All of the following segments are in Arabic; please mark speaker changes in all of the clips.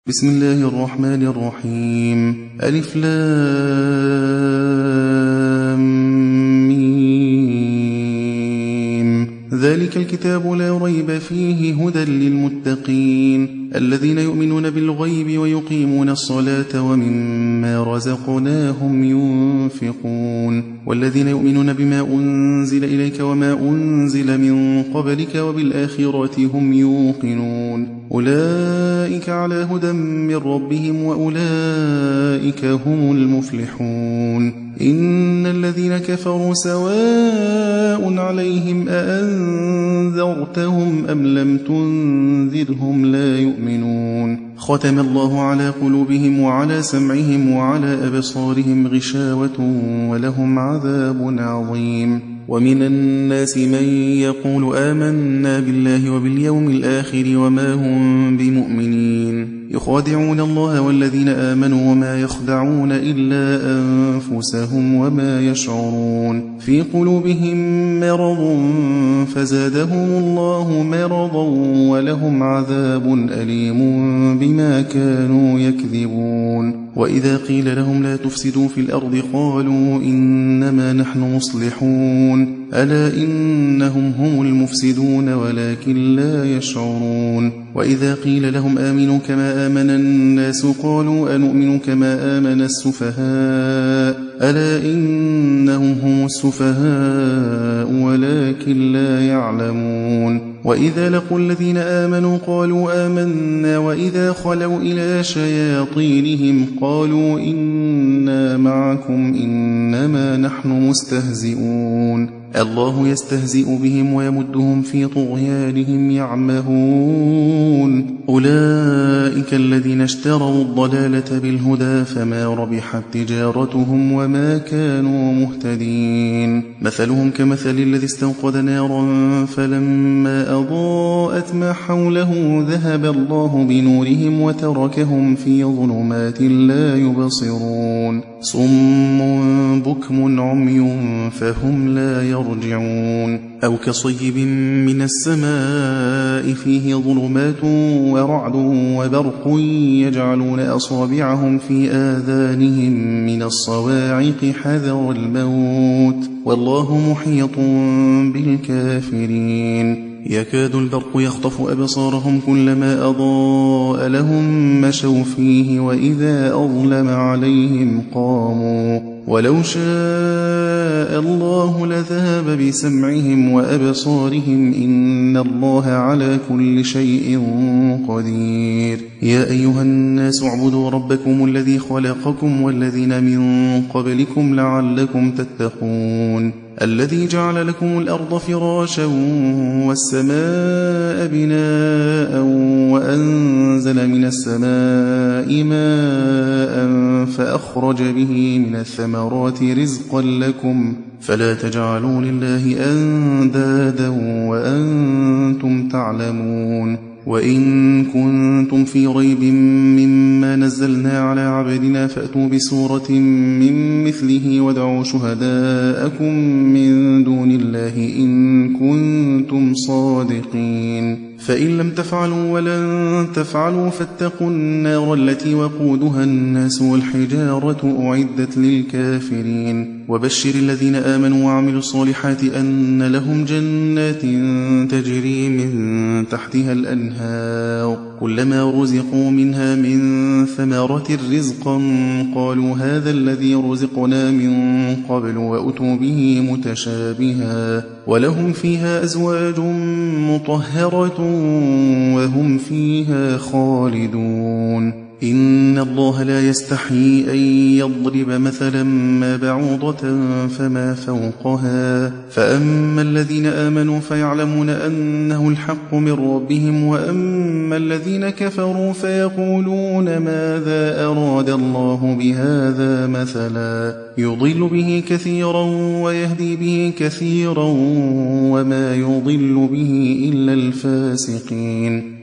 Speaker 1: بسم الله الرحمن الرحيم. ألف لام ميم. ذلك الكتاب لا ريب فيه هدى للمتقين الذين يؤمنون بالغيب ويقيمون الصلاة ومما رزقناهم ينفقون والذين يؤمنون بما أنزل إليك وما أنزل من قبلك وبالآخرة هم يوقنون أولئك على هدى من ربهم وأولئك هم المفلحون. إن الذين كفروا سواء عليهم أأنذرتهم أم لم تنذرهم لا يؤمنون. ختم الله على قلوبهم وعلى سمعهم وعلى أبصارهم غشاوة ولهم عذاب عظيم. ومن الناس من يقول آمنا بالله وباليوم الآخر وما هم بمؤمنين يخادعون الله والذين آمنوا وما يخدعون إلا أنفسهم وما يشعرون. في قلوبهم مرض فزادهم الله مرضا ولهم عذاب أليم بما كانوا يكذبون. وإذا قيل لهم لا تفسدوا في الأرض قالوا إنما نحن مصلحون ألا إنهم هم المفسدون ولكن لا يشعرون. وإذا قيل لهم آمنوا كما آمن الناس قالوا أنؤمن كما آمن السفهاء ألا إنهم هم السفهاء ولكن لا يعلمون. وإذا لقوا الذين آمنوا قالوا آمنا وإذا خلوا إلى شياطينهم قالوا إنا معكم إنما نحن مستهزئون. الله يستهزئ بهم ويمدهم في طغيانهم يعمهون. أولئك الذين اشتروا الضلالة بالهدى فما ربحت تجارتهم وما كانوا مهتدين. مثلهم كمثل الذي استوقد نارا فلما أضاءت ما حوله ذهب الله بنورهم وتركهم في ظلمات لا يبصرون. صم بكم عمي فهم لا يرجعون. أو كصيب من السماء فيه ظلمات ورعد وبرق يجعلون أصابعهم في آذانهم من الصواعق حذر الموت والله محيط بالكافرين. يكاد البرق يخطف أبصارهم كلما أضاء لهم مشوا فيه وإذا أظلم عليهم قاموا ولو شاء الله لذهب بسمعهم وأبصارهم إن الله على كل شيء قدير. يا أيها الناس اعبدوا ربكم الذي خلقكم والذين من قبلكم لعلكم تتقون الذي جعل لكم الأرض فراشا والسماء بناء وأنزل من السماء ماء فأخرج به من الثمرات رزقا لكم فلا تجعلوا لله أندادا وأنتم تعلمون. وإن كنتم في ريب مما نزلنا على عبدنا فأتوا بسورة من مثله وادعوا شهداءكم من دون الله إن كنتم صادقين. فإن لم تفعلوا ولن تفعلوا فاتقوا النار التي وقودها الناس والحجارة أعدت للكافرين. وبشر الذين آمنوا وعملوا الصالحات أن لهم جنات تجري من تحتها الأنهار كلما رزقوا منها من ثمرة رزقا قالوا هذا الذي رزقنا من قبل وأتوا به متشابها ولهم فيها أزواج مطهرة وهم فيها خالدون. إن الله لا يستحيي أن يضرب مثلا ما بعوضة فما فوقها فأما الذين آمنوا فيعلمون أنه الحق من ربهم وأما الذين كفروا فيقولون ماذا أراد الله بهذا مثلا يضل به كثيرا ويهدي به كثيرا وما يضل به إلا الفاسقين.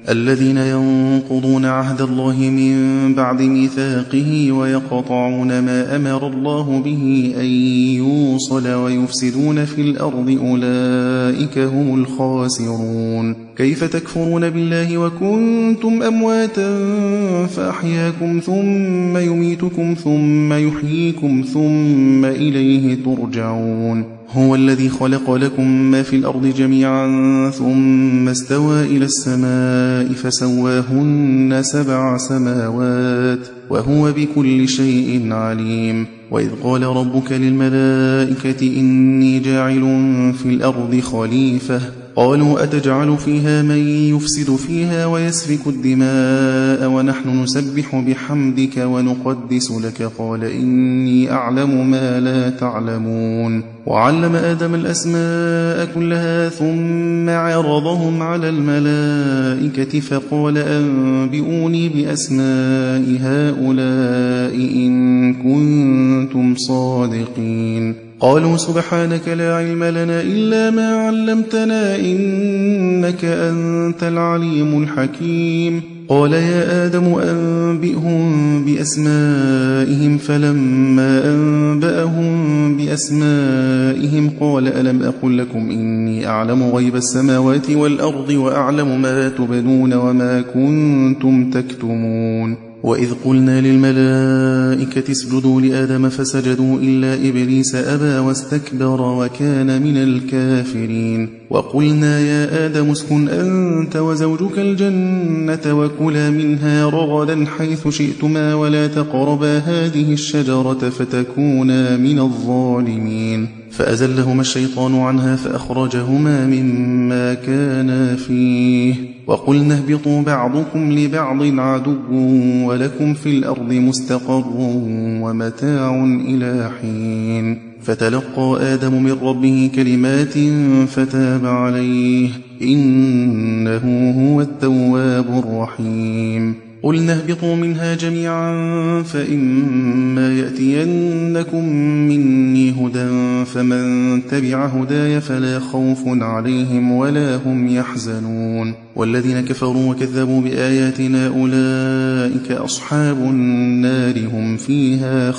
Speaker 1: الذين ينقضون عهد الله من بعد ميثاقه ويقطعون ما أمر الله به أن يوصل ويفسدون في الأرض أولئك هم الخاسرون. كيف تكفرون بالله وكنتم أمواتا فأحياكم ثم يميتكم ثم يحييكم ثم إليه ترجعون. هو الذي خلق لكم ما في الأرض جميعا ثم استوى إلى السماء فسواهن 7 سماوات وهو بكل شيء عليم. وإذ قال ربك للملائكة إني جاعل في الأرض خليفة قالوا أتجعل فيها من يفسد فيها ويسفك الدماء ونحن نسبح بحمدك ونقدس لك قال إني أعلم ما لا تعلمون. وعلم آدم الأسماء كلها ثم عرضهم على الملائكة فقال أنبئوني بأسماء هؤلاء إن كنتم صادقين. قالوا سبحانك لا علم لنا إلا ما علمتنا إنك أنت العليم الحكيم. قال يا آدم أنبئهم بأسمائهم فلما أنبأهم بأسمائهم قال ألم أقل لكم إني أعلم غيب السماوات والأرض وأعلم ما تبدون وما كنتم تكتمون. وإذ قلنا للملائكة اسجدوا لآدم فسجدوا إلا إبليس أبى واستكبر وكان من الكافرين. وقلنا يا آدم اسكن أنت وزوجك الجنة وكلا منها رغدا حيث شئتما ولا تقربا هذه الشجرة فتكونا من الظالمين. فأزلهما الشيطان عنها فأخرجهما مما كانا فيه. وقلنا اهبطوا بعضكم لبعض عدو ولكم في الأرض مستقر ومتاع إلى حين. فتلقى آدم من ربه كلمات فتاب عليه إنه هو التواب الرحيم. قلنا اهبطوا منها جميعا فإما يأتينكم مني هدى فمن تبع هداي فلا خوف عليهم ولا هم يحزنون. والذين كفروا وكذبوا بآياتنا أولئك أصحاب النار هم فيها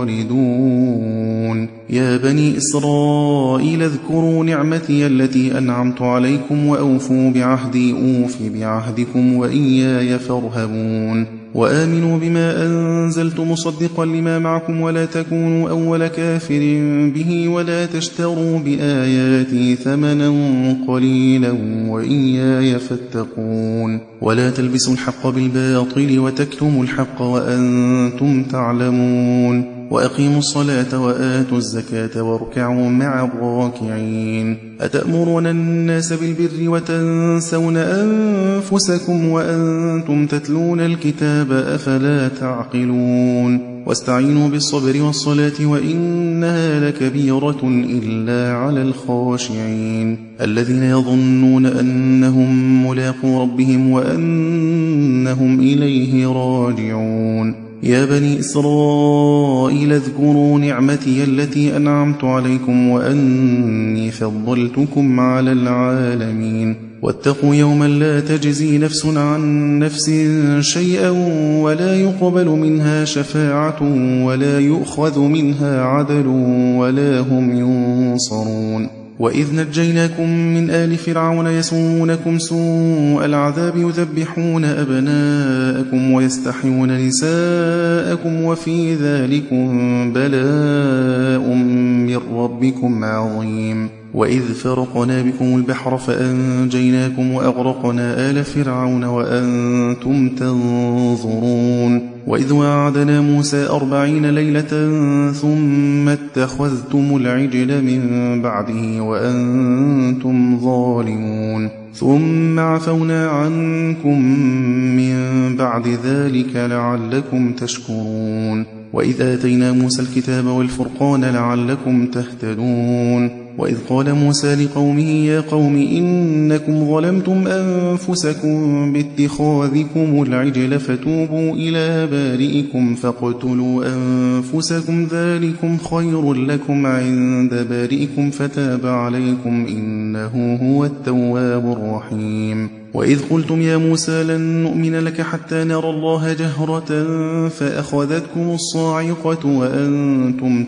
Speaker 1: خالدون. يا بني إسرائيل اذكروا نعمتي التي أنعمت عليكم وأوفوا بعهدي أوف بعهدكم وإياي فارهبون. وآمنوا بما أنزلت مصدقا لما معكم ولا تكونوا أول كافر به ولا تشتروا بآياتي ثمنا قليلا وإياي فاتقون. ولا تلبسوا الحق بالباطل وتكتموا الحق وأنتم تعلمون. وأقيموا الصلاة وآتوا الزكاة واركعوا مع الراكعين. أتأمرون الناس بالبر وتنسون أنفسكم وأنتم تتلون الكتاب أفلا تعقلون. واستعينوا بالصبر والصلاة وإنها لكبيرة إلا على الخاشعين الذين يظنون أنهم ملاقو ربهم وأنهم إليه راجعون. يا بني إسرائيل اذكروا نعمتي التي أنعمت عليكم وأني فضلتكم على العالمين. واتقوا يوما لا تجزي نفس عن نفس شيئا ولا يقبل منها شفاعة ولا يؤخذ منها عدل ولا هم ينصرون. وإذ نجيناكم من آل فرعون يسومونكم سوء العذاب يذبحون أبناءكم ويستحيون نساءكم وفي ذلكم بلاء من ربكم عظيم. وإذ فرقنا بكم البحر فأنجيناكم وأغرقنا آل فرعون وأنتم تنظرون. وإذ وعدنا موسى 40 ليلة ثم اتخذتم العجل من بعده وأنتم ظالمون ثم عفونا عنكم من بعد ذلك لعلكم تشكرون. وإذ آتينا موسى الكتاب والفرقان لعلكم تهتدون. وإذ قال موسى لقومه يا قوم إنكم ظلمتم أنفسكم باتخاذكم العجل فتوبوا إلى بارئكم فاقتلوا أنفسكم ذلكم خير لكم عند بارئكم فتاب عليكم إنه هو التواب الرحيم. وإذ قلتم يا موسى لن نؤمن لك حتى نرى الله جهرة فأخذتكم الصاعقة وأنتم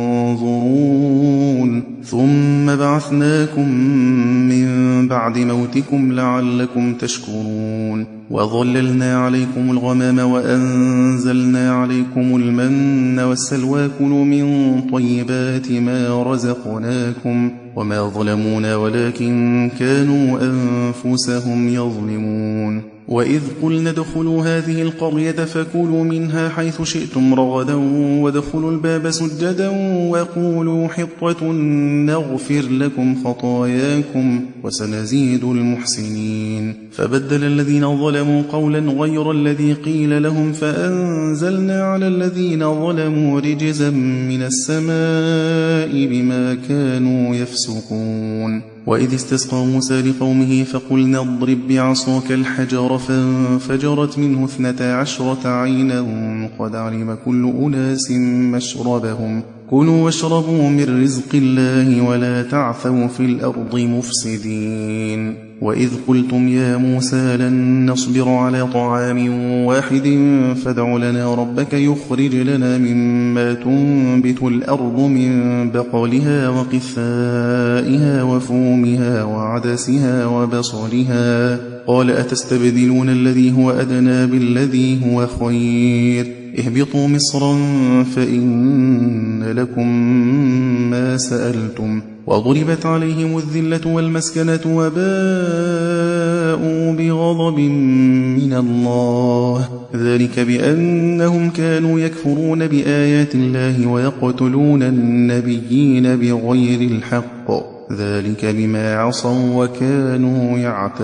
Speaker 1: تنظرون ثم بعثناكم من بعد موتكم لعلكم تشكرون وظللنا عليكم الغمام وأنزلنا عليكم المن والسلوى كلوا من طيبات ما رزقناكم وما ظلمونا ولكن كانوا أنفسهم يظلمون وإذ قلنا ادخلوا هذه القرية فكلوا منها حيث شئتم رغدا وادخلوا الباب سجدا وقولوا حطة نغفر لكم خطاياكم وسنزيد المحسنين فبدل الذين ظلموا قولا غير الذي قيل لهم فأنزلنا على الذين ظلموا رجزا من السماء بما كانوا يفسقون وإذ استسقى موسى لقومه فقلنا اضرب بعصاك الحجر فانفجرت منه 12 عينا قد علم كل أناس مشربهم كلوا واشربوا من رزق الله ولا تعثوا في الأرض مفسدين وإذ قلتم يا موسى لن نصبر على طعام واحد فادع لنا ربك يخرج لنا مما تنبت الأرض من بقلها وقثائها وفومها وعدسها وبصلها قال أتستبدلون الذي هو أدنى بالذي هو خير اهبطوا مصرا فإن لكم ما سألتم وضربت عليهم الذلة والمسكنة وباءوا بغضب من الله ذلك بأنهم كانوا يكفرون بآيات الله ويقتلون النبيين بغير الحق ذلك بما عصوا وكانوا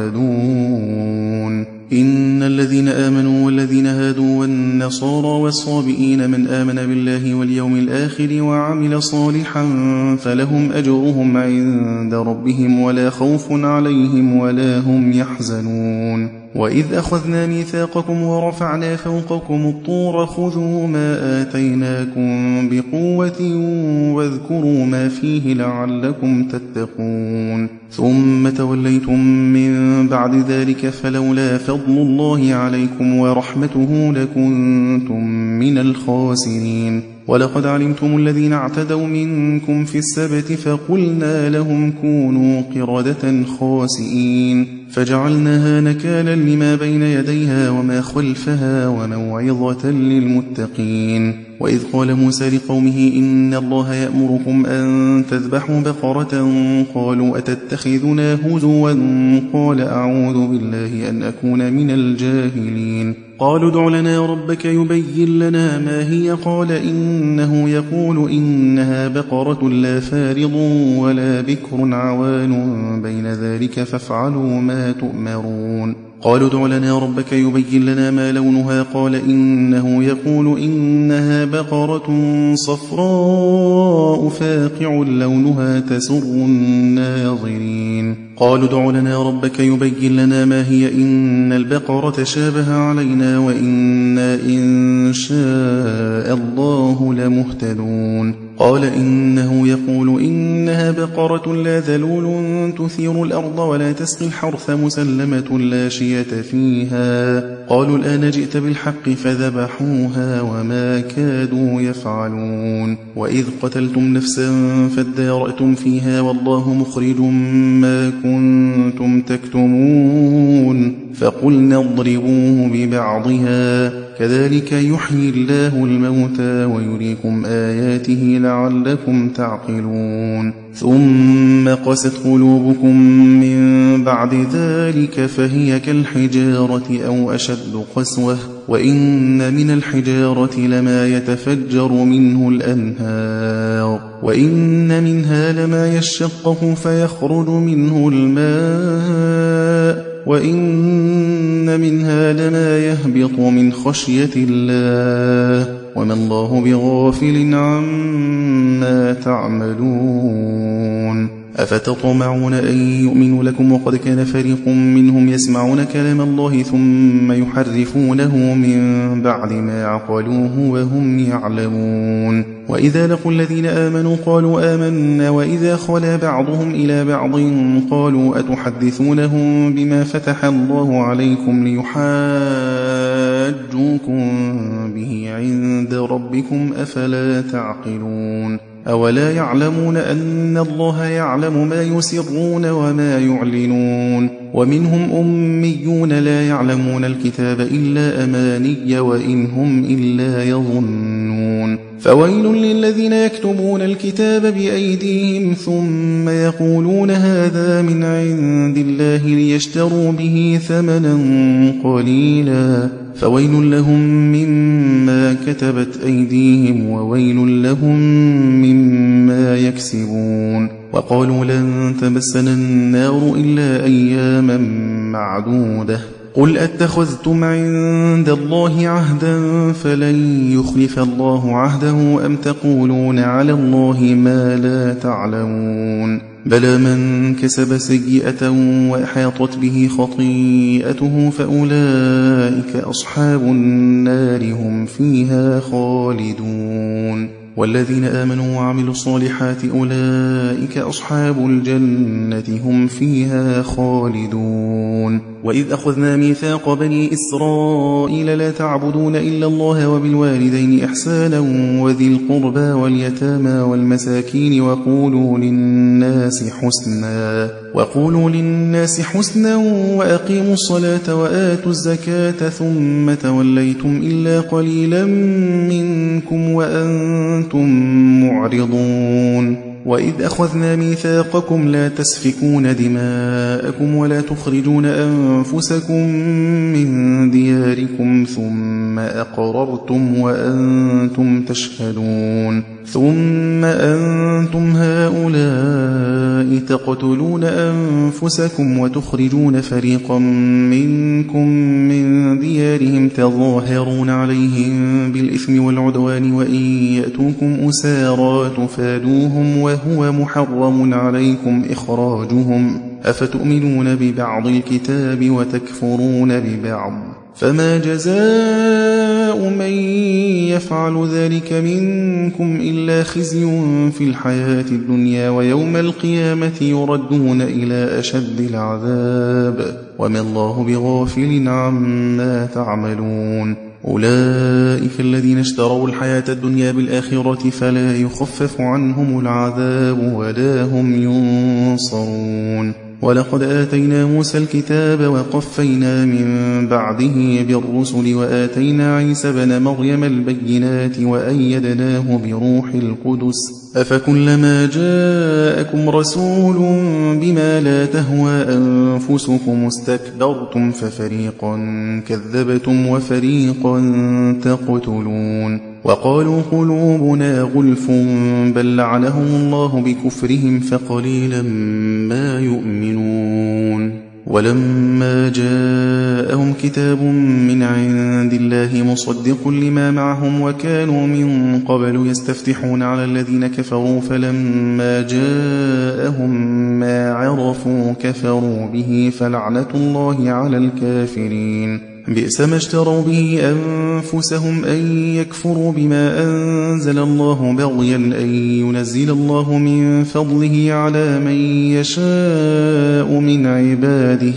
Speaker 1: يعتدون إن الذين آمنوا والذين هادوا والنصارى والصابئين من آمن بالله واليوم الآخر وعمل صالحا فلهم أجرهم عند ربهم ولا خوف عليهم ولا هم يحزنون وإذ أخذنا ميثاقكم ورفعنا فوقكم الطور خذوا ما آتيناكم بقوة واذكروا ما فيه لعلكم تتقون ثم توليتم من بعد ذلك فلولا فضل الله عليكم ورحمته لكنتم من الخاسرين ولقد علمتم الذين اعتدوا منكم في السبت فقلنا لهم كونوا قردة خاسئين فجعلناها نكالا لما بين يديها وما خلفها وموعظة للمتقين وإذ قال موسى لقومه إن الله يأمركم أن تذبحوا بقرة قالوا أتتخذنا هزوا قال أعوذ بالله أن أكون من الجاهلين قالوا ادع لنا ربك يبين لنا ما هي قال إنه يقول إنها بقرة لا فارض ولا بكر عوان بين ذلك فافعلوا ما تؤمرون قالوا ادع لنا ربك يبين لنا ما لونها قال إنه يقول إنها بقرة صفراء فاقع لونها تسر الناظرين قالوا ادع لنا ربك يبين لنا ما هي إن البقرة شابه علينا وإنا إن شاء الله لمهتدون قال إنه يقول إنها بقرة لا ذلول تثير الأرض ولا تسقي الحرث مسلمة لا شية فيها قالوا الآن جئت بالحق فذبحوها وما كادوا يفعلون وإذ قتلتم نفسا فادارأتم فيها والله مخرج ما كنتم تكتمون فقلنا اضربوه ببعضها كذلك يحيي الله الموتى ويريكم آياته لعلكم تعقلون ثم قست قلوبكم من بعد ذلك فهي كالحجارة أو أشد قسوة وإن من الحجارة لما يتفجر منه الأنهار وإن منها لما يشقق فيخرج منه الماء وإن منها لما يهبط من خشية الله وما الله بغافل عما تعملون أفتطمعون أن يؤمنوا لكم وقد كان فريق منهم يسمعون كلام الله ثم يحرفونه من بعد ما عقلوه وهم يعلمون وإذا لقوا الذين آمنوا قالوا آمنا وإذا خلا بعضهم إلى بعض قالوا أتحدثونهم بما فتح الله عليكم ليحاجوكم به عند ربكم أفلا تعقلون أولا يعلمون أن الله يعلم ما يسرون وما يعلنون ومنهم أميون لا يعلمون الكتاب إلا أماني وإن هم إلا يظنون فويل للذين يكتبون الكتاب بأيديهم ثم يقولون هذا من عند الله ليشتروا به ثمنا قليلا فويل لهم مما كتبت أيديهم وويل لهم مما يكسبون وقالوا لن تمسنا النار إلا أياما معدودة قل أتخذتم عند الله عهدا فلن يخلف الله عهده أم تقولون على الله ما لا تعلمون بلى من كسب سيئة وأحاطت به خطيئته فأولئك أصحاب النار هم فيها خالدون والذين آمنوا وعملوا الصالحات أولئك أصحاب الجنة هم فيها خالدون وإذ أخذنا ميثاق بني إسرائيل لا تعبدون إلا الله وبالوالدين إحسانا وذي القربى واليتامى والمساكين وقولوا للناس حسنا وأقيموا الصلاة وآتوا الزكاة ثم توليتم إلا قليلا منكم وأنتم معرضون وإذ أخذنا ميثاقكم لا تسفكون دماءكم ولا تخرجون أنفسكم من دياركم ثم أقررتم وأنتم تشهدون ثم أنتم هؤلاء تقتلون أنفسكم وتخرجون فريقا منكم من ديارهم تظاهرون عليهم بالإثم والعدوان وإن يأتوكم أسارى تفادوهم وهو محرم عليكم إخراجهم أفتؤمنون ببعض الكتاب وتكفرون ببعض فما جزاء من يفعل ذلك منكم إلا خزي في الحياة الدنيا ويوم القيامة يردون إلى أشد العذاب وما الله بغافل عما تعملون أولئك الذين اشتروا الحياة الدنيا بالآخرة فلا يخفف عنهم العذاب ولا هم ينصرون ولقد آتينا موسى الكتاب وقفينا من بعده بالرسل وآتينا عيسى بن مريم البينات وأيدناه بروح القدس أفكلما جاءكم رسول بما لا تهوى أنفسكم استكبرتم ففريقا كذبتم وفريقا تقتلون وقالوا قلوبنا غلف بل لعنهم الله بكفرهم فقليلا ما يؤمنون ولما جاءهم كتاب من عند الله مصدق لما معهم وكانوا من قبل يستفتحون على الذين كفروا فلما جاءهم ما عرفوا كفروا به فلعنة الله على الكافرين بئس ما اشتروا به أنفسهم أن يكفروا بما أنزل الله بغيا أن ينزل الله من فضله على من يشاء من عباده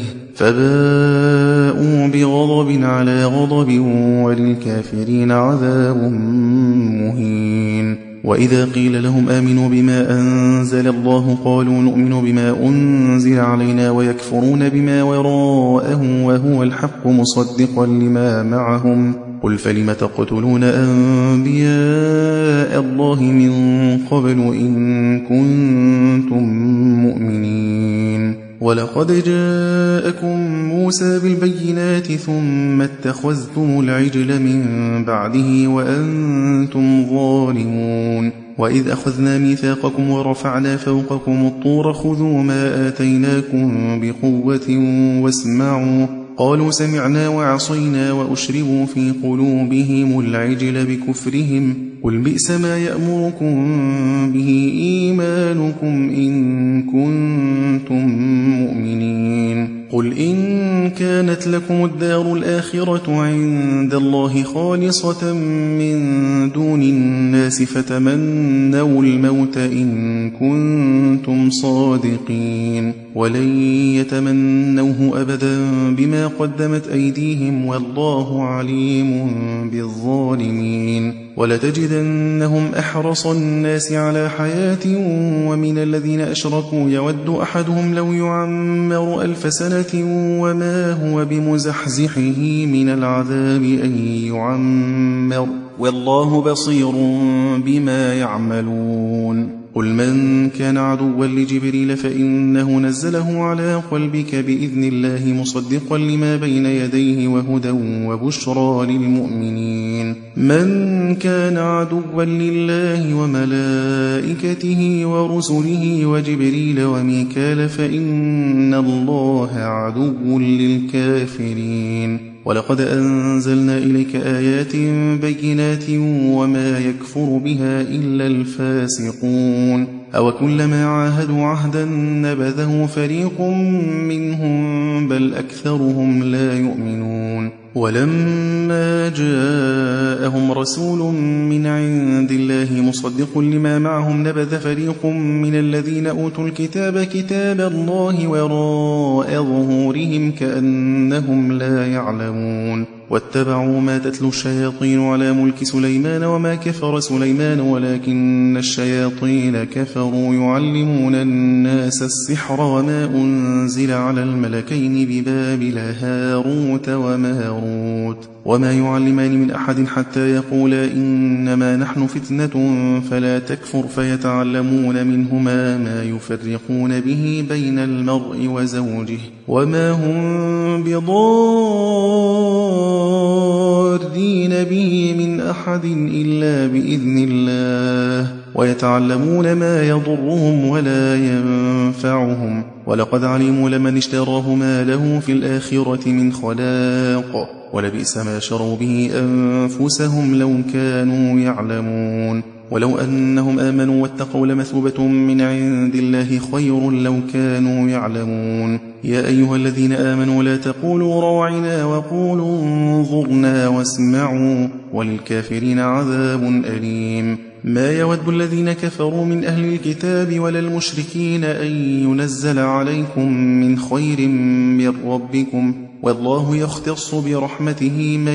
Speaker 1: فباءوا بغضب على غضب وللكافرين عذاب مهين وإذا قيل لهم آمنوا بما أنزل الله قالوا نؤمن بما أنزل علينا ويكفرون بما وراءه وهو الحق مصدقا لما معهم قل فلم تقتلون أنبياء الله من قبل إن كنتم مؤمنين ولقد جاءكم موسى بالبينات ثم اتخذتم العجل من بعده وأنتم ظالمون وإذ أخذنا ميثاقكم ورفعنا فوقكم الطور خذوا ما آتيناكم بقوة واسمعوا قالوا سمعنا وعصينا وأشربوا في قلوبهم العجل بكفرهم قل بئس ما يأمركم به إيمانكم إن كنتم مؤمنين قل إن كانت لكم الدار الآخرة عند الله خالصة من دون الناس فتمنوا الموت إن كنتم صادقين ولن يتمنوه أبدا بما قدمت أيديهم والله عليم بالظالمين ولتجدنهم أحرص الناس على حياة ومن الذين أشركوا يود أحدهم لو يعمر 1000 سنة وما هو بمزحزحه من العذاب أن يعمر والله بصير بما يعملون قل من كان عدوا لجبريل فإنه نزله على قلبك بإذن الله مصدقا لما بين يديه وهدى وبشرى للمؤمنين من كان عدوا لله وملائكته ورسله وجبريل وميكال فإن الله عدو للكافرين ولقد أنزلنا إليك آيات بينات وما يكفر بها إلا الفاسقون أو كلما عاهدوا عهدا نبذه فريق منهم بل أكثرهم لا يؤمنون ولما جاءهم رسول من عند الله مصدق لما معهم نبذ فريق من الذين أوتوا الكتاب كتاب الله وراء ظهورهم كأنهم لا يعلمون واتبعوا ما تتلو الشياطين على ملك سليمان وما كفر سليمان ولكن الشياطين كفروا يعلمون الناس السحر وما أنزل على الملكين ببابل هاروت وماروت وما يعلمان من أحد حتى يقولا إنما نحن فتنة فلا تكفر فيتعلمون منهما ما يفرقون به بين المرء وزوجه وما هم بضارين به من أحد إلا بإذن الله ويتعلمون ما يضرهم ولا ينفعهم ولقد علموا لمن اشتراه ما له في الآخرة من خلاق ولبئس ما شروا به أنفسهم لو كانوا يعلمون ولو أنهم آمنوا واتقوا لمثوبة من عند الله خير لو كانوا يعلمون يا أيها الذين آمنوا لا تقولوا راعنا وقولوا انظرنا واسمعوا وللكافرين عذاب أليم ما يود الذين كفروا من أهل الكتاب ولا المشركين أن ينزل عليكم من خير من ربكم والله يختص برحمته من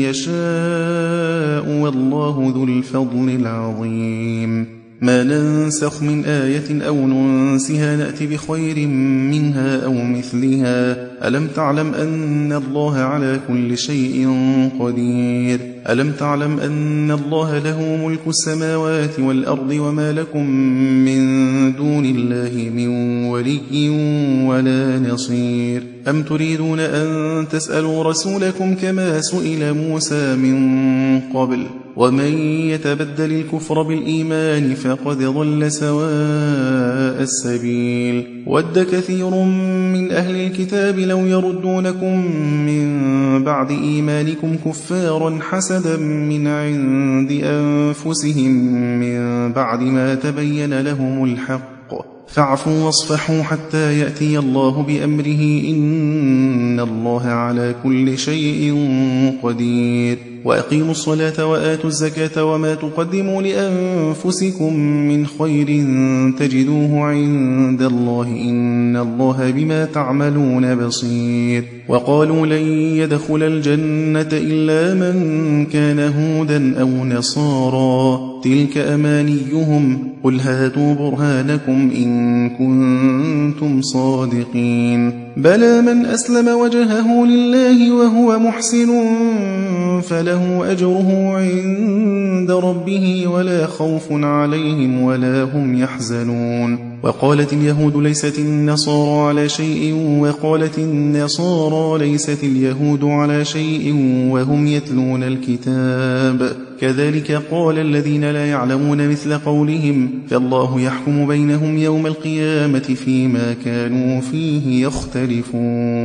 Speaker 1: يشاء والله ذو الفضل العظيم ما ننسخ من آية أو ننسها نأتي بخير منها أو مثلها ألم تعلم أن الله على كل شيء قدير ألم تعلم أن الله له ملك السماوات والأرض وما لكم من دون الله من ولي ولا نصير أم تريدون أن تسألوا رسولكم كما سئل موسى من قبل ومن يتبدل الكفر بالإيمان فقد ضل سواء السبيل ود كثير من أهل الكتاب لو يردونكم من بعد إيمانكم كفارا حسدا من عند أنفسهم من بعد ما تبين لهم الحق فاعفوا واصفحوا حتى يأتي الله بأمره إن الله على كل شيء قدير وأقيموا الصلاة وآتوا الزكاة وما تقدموا لأنفسكم من خير تجدوه عند الله إن الله بما تعملون بصير وقالوا لن يدخل الجنة إلا من كان هودا أو نصارى تلك أمانيهم قل هاتوا برهانكم إن كنتم صادقين بلى من أسلم وجهه لله وهو محسن فله أجره عند ربه ولا خوف عليهم ولا هم يحزنون وقالت اليهود ليست النصارى على شيء وقالت النصارى ليست اليهود على شيء وهم يتلون الكتاب كذلك قال الذين لا يعلمون مثل قولهم فالله يحكم بينهم يوم القيامة فيما كانوا فيه يختلفون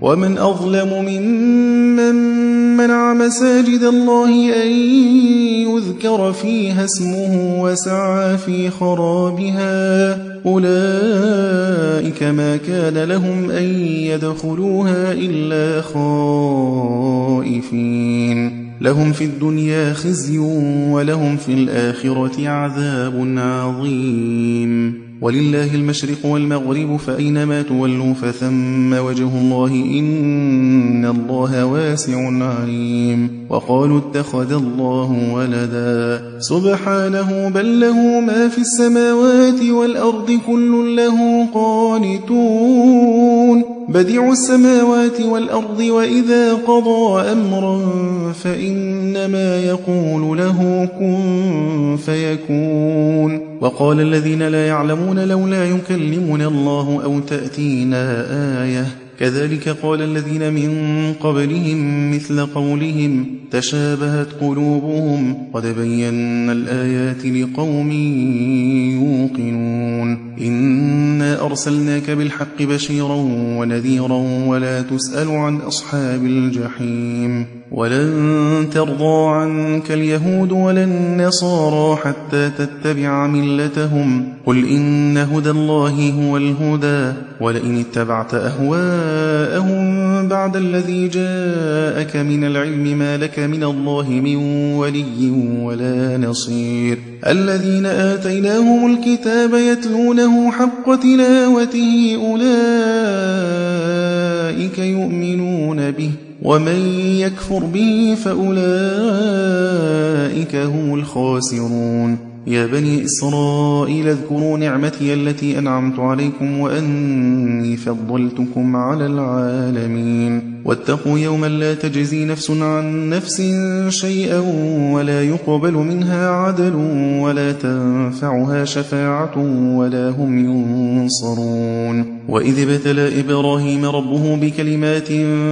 Speaker 1: ومن أظلم ممن منع مساجد الله أن يذكر فيها اسمه وسعى في خرابها أولئك ما كان لهم أن يدخلوها إلا خائفين لهم في الدنيا خزي ولهم في الآخرة عذاب عظيم ولله المشرق والمغرب فأينما تولوا فثم وجه الله إن الله واسع عليم وقالوا اتخذ الله ولدا سبحانه بل له ما في السماوات والأرض كل له قانتون بديع السماوات والأرض وإذا قضى أمرا فإنما يقول له كن فيكون وقال الذين لا يعلمون لولا يكلمنا الله أو تأتينا آية كذلك قال الذين من قبلهم مثل قولهم تشابهت قلوبهم قد بينا الآيات لقوم يوقنون إنا أرسلناك بالحق بشيرا ونذيرا ولا تسأل عن أصحاب الجحيم ولن ترضى عنك اليهود ولا النصارى حتى تتبع ملتهم قل إن هدى الله هو الهدى ولئن اتبعت أهواءهم بعد الذي جاءك من العلم ما لك من الله من ولي ولا نصير الذين آتيناهم الكتاب يتلونه حق تلاوته أولئك يؤمنون به ومن يكفر به فأولئك هم الخاسرون يا بني إسرائيل اذكروا نعمتي التي أنعمت عليكم وأني فضلتكم على العالمين واتقوا يوما لا تجزي نفس عن نفس شيئا ولا يقبل منها عدل ولا تنفعها شفاعة ولا هم ينصرون وإذ ابتلى إبراهيم ربه بكلمات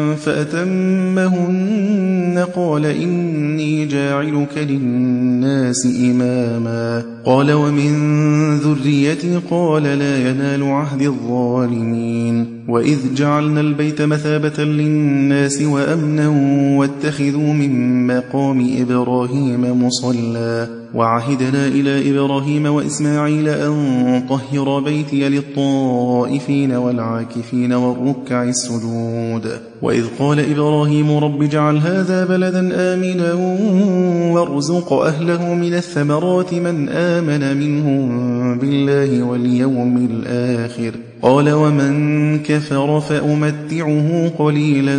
Speaker 1: فأتمهن قال إني جاعلك للناس إماما قال ومن ذريتي قال لا ينال عهد الظالمين وإذ جعلنا البيت مثابة للناس وأمنا واتخذوا من مقام إبراهيم مصلى وعهدنا إلى إبراهيم وإسماعيل أن طهر بيتي للطائفين والعاكفين والركع السجود وإذ قال إبراهيم رب اجعل هذا بلدا آمنا وارزق أهله من الثمرات من آمن منهم بالله واليوم الآخر قال ومن كفر فأمتعه قليلا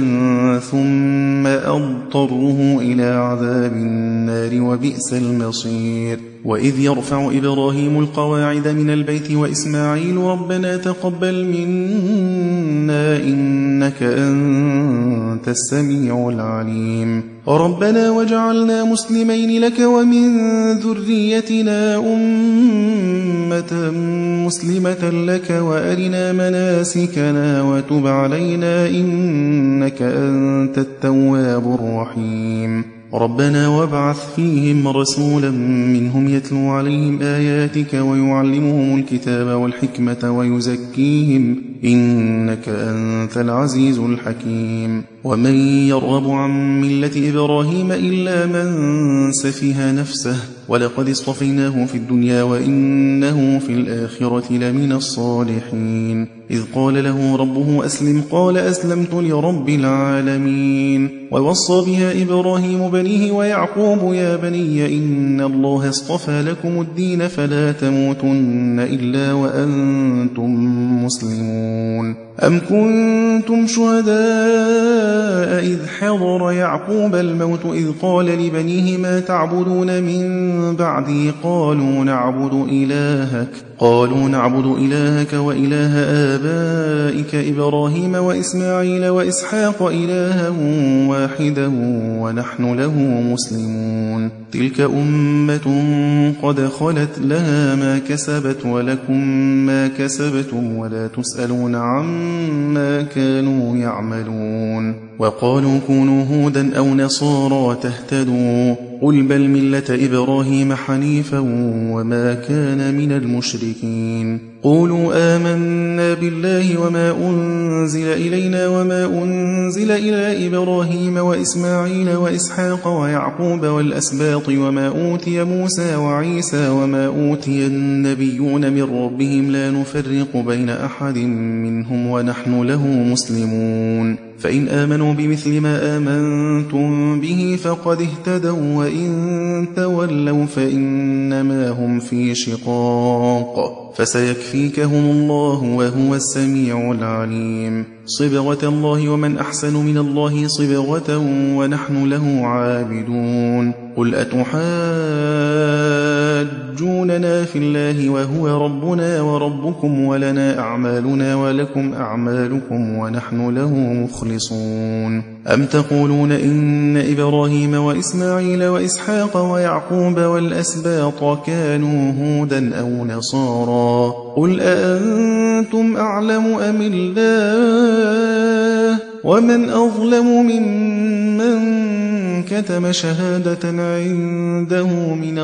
Speaker 1: ثم أضطره إلى عذاب النار وبئس المصير وإذ يرفع إبراهيم القواعد من البيت وإسماعيل ربنا تقبل منا إنك أنت السميع العليم ربنا وجعلنا مسلمين لك ومن ذريتنا أمة مسلمة لك وأرنا مناسكنا وتب علينا إنك أنت التواب الرحيم ربنا وابعث فيهم رسولا منهم يتلو عليهم آياتك ويعلمهم الكتاب والحكمة ويزكيهم إنك أنت العزيز الحكيم ومن يرغب عن ملة إبراهيم إلا من سفه نفسه ولقد اصطفيناه في الدنيا وإنه في الآخرة لمن الصالحين إذ قال له ربه أسلم قال أسلمت لرب العالمين ووصى بها إبراهيم بنيه ويعقوب يا بني إن الله اصطفى لكم الدين فلا تموتن إلا وأنتم مسلمون أم كنتم شهداء إذ حضر يعقوب الموت إذ قال لبنيه ما تعبدون من بعدي قالوا نعبد إلهك وإله آبائك إبراهيم وإسماعيل وإسحاق إلها واحدا ونحن له مسلمون تلك أمة قد خلت لها ما كسبت ولكم ما كسبتم ولا تسألون عما كانوا يعملون وقالوا كونوا هودا أو نصارى تهتدوا قل بل ملة إبراهيم حنيفا وما كان من المشركين قولوا آمنا بالله وما أنزل إلينا وما أنزل إلى إبراهيم وإسماعيل وإسحاق ويعقوب والأسباط وما أوتي موسى وعيسى وما أوتي النبيون من ربهم لا نفرق بين أحد منهم ونحن له مسلمون فإن آمنوا بمثل ما آمنتم به فقد اهتدوا وإن تولوا فإنما هم في شقاق فسيكفيكهم الله وهو السميع العليم صبغة الله ومن أحسن من الله صبغة ونحن له عابدون قل أتحاجوننا في الله وهو ربنا وربكم ولنا أعمالنا ولكم أعمالكم ونحن له مخلصون أم تقولون إن إبراهيم وإسماعيل وإسحاق ويعقوب والأسباط كانوا هودا أو نصارى قل أأنتم أعلم أم الله ومن أظلم ممن كتم شهادة عنده من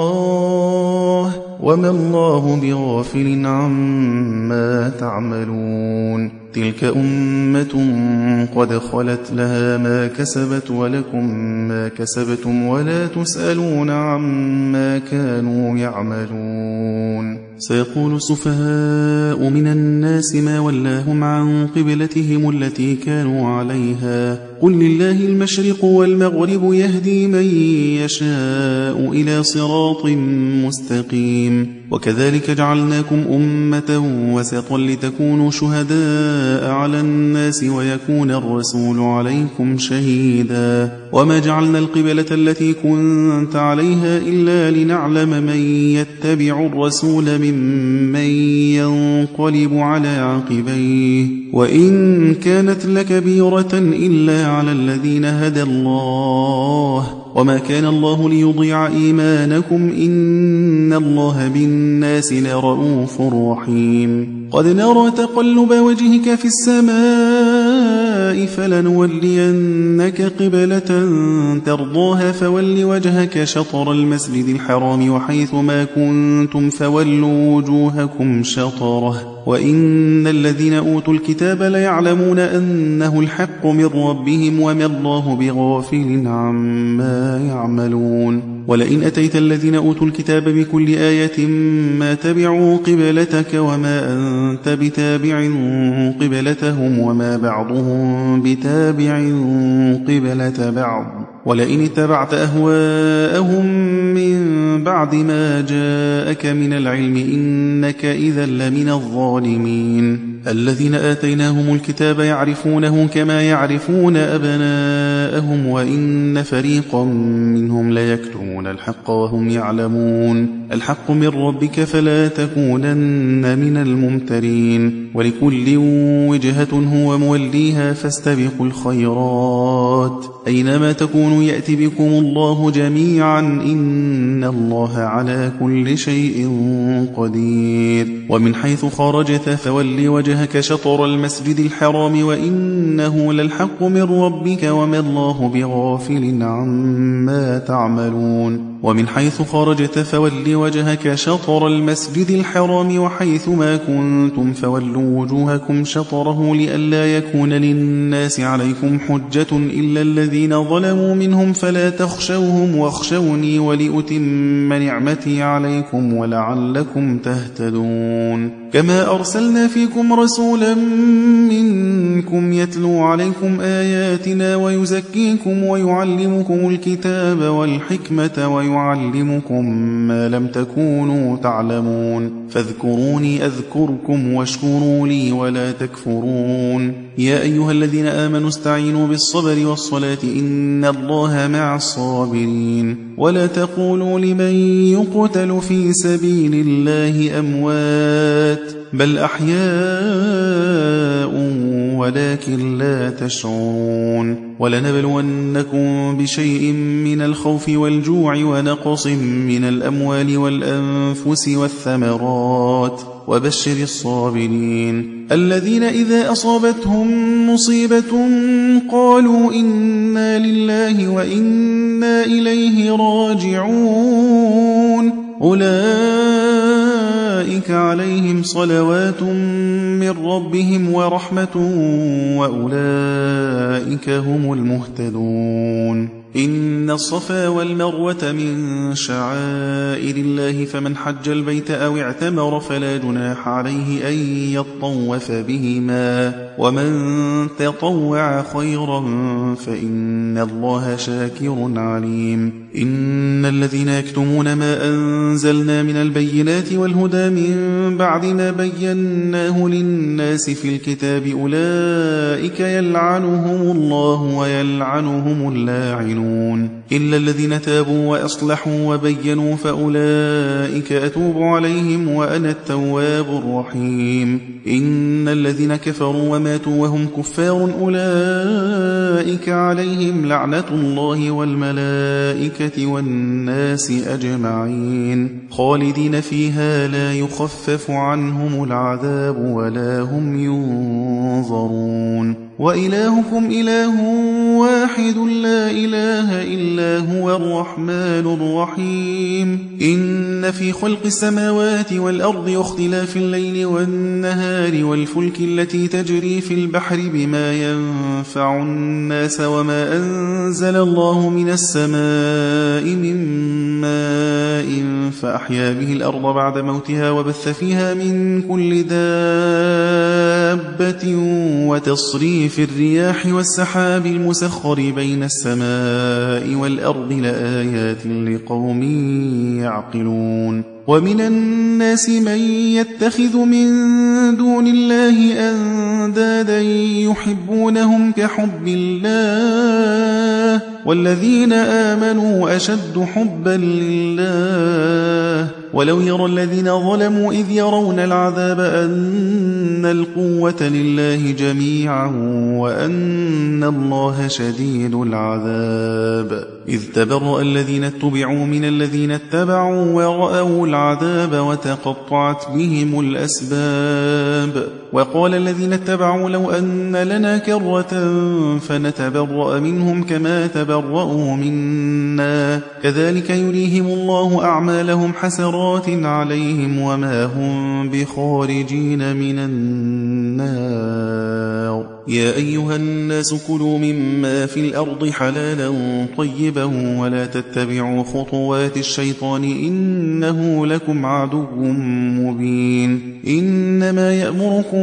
Speaker 1: الله وما الله بغافل عما تعملون تلك أمة قد خلت لها ما كسبت ولكم ما كسبتم ولا تسألون عما كانوا يعملون سيقول السفهاء من الناس ما ولاهم عن قبلتهم التي كانوا عليها قل لله المشرق والمغرب يهدي من يشاء إلى صراط مستقيم وكذلك جعلناكم أمة وسطا لتكونوا شهداء على الناس ويكون الرسول عليكم شهيدا وما جعلنا القبلة التي كنت عليها إلا لنعلم من يتبع الرسول ممن ينقلب على عقبيه وإن كانت لكبيرة إلا على الذين هدى الله وما كان الله ليضيع إيمانكم إن الله بالناس لرؤوف رحيم قد نرى تقلب وجهك في السماء فلنولينك قبلة ترضاها فول وجهك شطر المسجد الحرام وحيث ما كنتم فولوا وجوهكم شطره وإن الذين أوتوا الكتاب ليعلمون أنه الحق من ربهم وما الله بغافل عما يعملون ولئن أتيت الذين أوتوا الكتاب بكل آية ما تبعوا قبلتك وما أنت بتابع قبلتهم وما بعضهم بتابع قبلة بعض ولئن اتبعت أهواءهم من بعد ما جاءك من العلم إنك إذا لمن الظالمين الذين آتيناهم الكتاب يعرفونه كما يعرفون أبناءهم وإن فريقا منهم ليكتمون الحق وهم يعلمون الحق من ربك فلا تكونن من الممترين ولكل وجهة هو موليها فاستبقوا الخيرات أينما تكونوا يأتي بكم الله جميعا إن الله على كل شيء قدير ومن حيث خرجت فول وجهك شطر المسجد الحرام وإنه للحق من ربك وما الله بغافل عما تعملون ومن حيث خرجت فول وجهك شطر المسجد الحرام وحيث ما كنتم فولوا وجوهكم شطره لئلا يكون للناس عليكم حجة إلا الذين ظلموا منهم فلا تخشوهم واخشوني ولأتم نعمتي عليكم ولعلكم تهتدون كما أرسلنا فيكم رسولا منكم يتلو عليكم آياتنا ويزكيكم ويعلمكم الكتاب والحكمة ويعلمكم ما لم تكونوا تعلمون فاذكروني أذكركم واشكروا لي ولا تكفرون يا أيها الذين آمنوا استعينوا بالصبر والصلاة إن الله مع الصابرين ولا تقولوا لمن يقتل في سبيل الله أموات بل أحياء ولكن لا تشعرون ولنبلونكم بشيء من الخوف والجوع ونقص من الأموال والأنفس والثمرات وبشر الصابرين الذين إذا أصابتهم مصيبة قالوا إنا لله وإنا إليه راجعون أولئك أولئك عليهم صلوات من ربهم ورحمة وأولئك هم المهتدون. إن الصفا والمروة من شعائر الله فمن حج البيت أو اعتمر فلا جناح عليه أن يطوف بهما ومن تطوع خيرا فإن الله شاكر عليم. إن الذين يكتمون ما أنزلنا من البينات والهدى من بعد ما بيناه للناس في الكتاب أولئك يلعنهم الله ويلعنهم اللاعنون إلا الذين تابوا وأصلحوا وبينوا فأولئك أتوب عليهم وأنا التواب الرحيم. إن الذين كفروا وماتوا وهم كفار أولئك عليهم لعنة الله والملائكة والناس أجمعين خالدين فيها لا يخفف عنهم العذاب ولا هم ينظرون. وإلهكم إله واحد لا إله إلا هو الرحمن الرحيم. إن في خلق السماوات والأرض واختلاف الليل والنهار والفلك التي تجري في البحر بما ينفع الناس وما أنزل الله من السماء من ماء فأحيا به الأرض بعد موتها وبث فيها من كل دابة وتصريف الرياح والسحاب المسخر بين السماء والأرض لآيات لقوم يعقلون. ومن الناس من يتخذ من دون الله أندادا يحبونهم كحب الله والذين آمنوا أشد حبا لله ولو يرى الذين ظلموا إذ يرون العذاب أن القوة لله جميعا وأن الله شديد العذاب. إذ تبرأ الذين اتبعوا من الذين اتبعوا ورأوا العذاب وتقطعت بهم الأسباب. وقال الذين اتبعوا لو أن لنا كرة فنتبرأ منهم كما تبرأوا منا كذلك يريهم الله أعمالهم حسرات عليهم وما هم بخارجين من النار. يا أيها الناس كلوا مما في الأرض حلالا طيبا ولا تتبعوا خطوات الشيطان إنه لكم عدو مبين. إنما يأمركم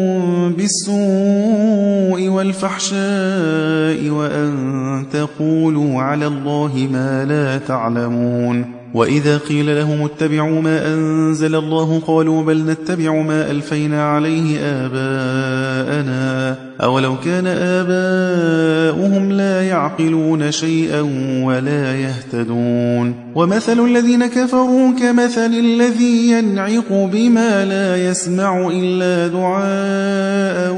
Speaker 1: بالسوء والفحشاء وأن تقولوا على الله ما لا تعلمون. وإذا قيل لهم اتبعوا ما أنزل الله قالوا بل نتبع ما ألفينا عليه آباءنا أولو كان آباؤهم لا يعقلون شيئا ولا يهتدون. ومثل الذين كفروا كمثل الذي ينعق بما لا يسمع إلا دعاء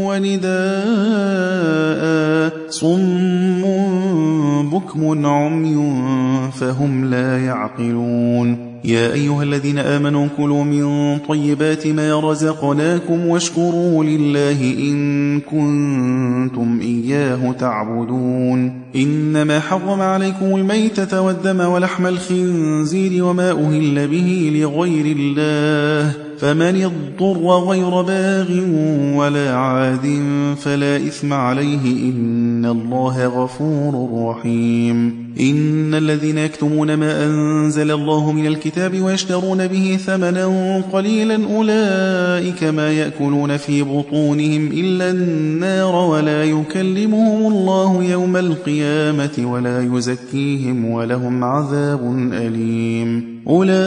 Speaker 1: ونداء صم بكم عمي فهم لا يعقلون. يا أيها الذين آمنوا كلوا من طيبات ما رزقناكم واشكروا لله إن كنتم إياه تعبدون. إنما حرم عليكم الميتة والدم ولحم الخنزير وما أهل به لغير الله فمن اضطر غير باغ ولا عاد فلا إثم عليه إن الله غفور رحيم. إن الذين يكتمون ما أنزل الله من الكتاب ويشترون به ثمنا قليلا أولئك ما يأكلون في بطونهم إلا النار ولا يكلمهم الله يوم القيامة ولا يزكيهم ولهم عذاب أليم.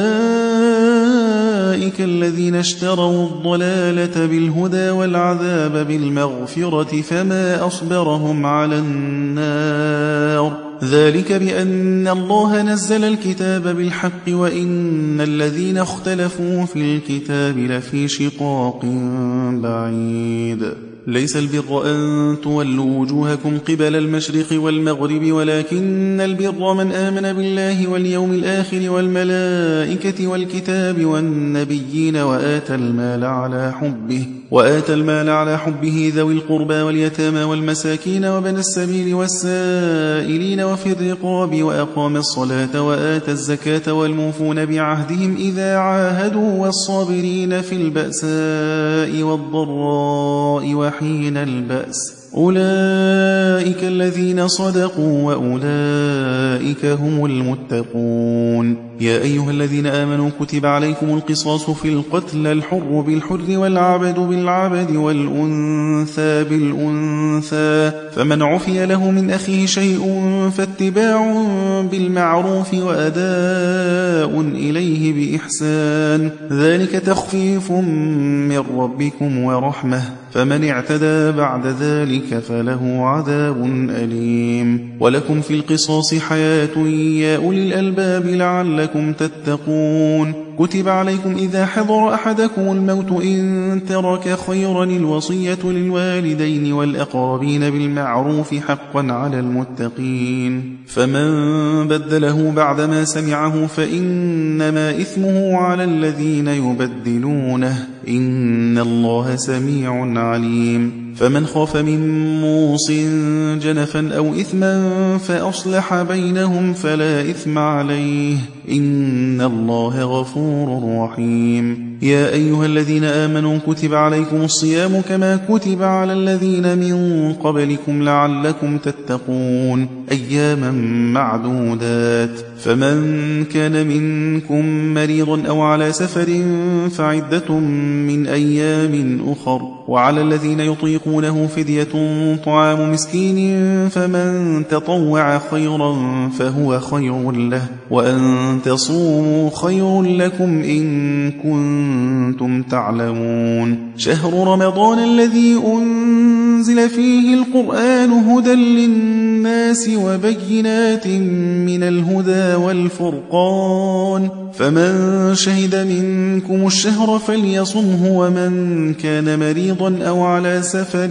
Speaker 1: أولئك الذين اشتروا الضلالة بالهدى والعذاب بالمغفرة فما أصبرهم على النار ذلك بأن الله نزل الكتاب بالحق وإن الذين اختلفوا في الكتاب لفي شقاق بعيد. ليس البر أن تولوا وجوهكم قبل المشرق والمغرب ولكن البر من آمن بالله واليوم الآخر والملائكة والكتاب والنبيين وآتى المال على حبه ذوي القربى واليتامى والمساكين وبن السبيل والسائلين وفي الرقاب وأقام الصلاة وآتى الزكاة والموفون بعهدهم إذا عاهدوا والصابرين في البأساء والضراء وحين البأس أولئك الذين صدقوا وأولئك هم المتقون. يا أيها الذين آمنوا كتب عليكم القصاص في القتل الحر بالحر والعبد بالعبد والأنثى بالأنثى فمن عفي له من أخيه شيء فاتباع بالمعروف وأداء إليه بإحسان ذلك تخفيف من ربكم ورحمة فمن اعتدى بعد ذلك فله عذاب أليم. ولكم في القصاص حياة يا أولي الألباب لعلكم تتقون. كتب عليكم إذا حضر أحدكم الموت إن ترك خيرا الوصية للوالدين والأقربين بالمعروف حقا على المتقين فمن بدله بعدما سمعه فإنما إثمه على الذين يبدلونه إن الله سميع عليم. فمن خاف من موص جنفا أو إثما فأصلح بينهم فلا إثم عليه إن الله غفور رحيم. يا أيها الذين آمنوا كتب عليكم الصيام كما كتب على الذين من قبلكم لعلكم تتقون أياما معدودات فمن كان منكم مريضا أو على سفر فعدة من أيام أخر وعلى الذين يطيقونه فدية طعام مسكين فمن تطوع خيرا فهو خير له وأن تصوموا خير لكم إن كنتم تعلمون. شهر رمضان الذي أنزل فيه القرآن هدى للناس وبينات من الهدى والفرقان فمن شهد منكم الشهر فليصمه ومن كان مريضا أو على سفر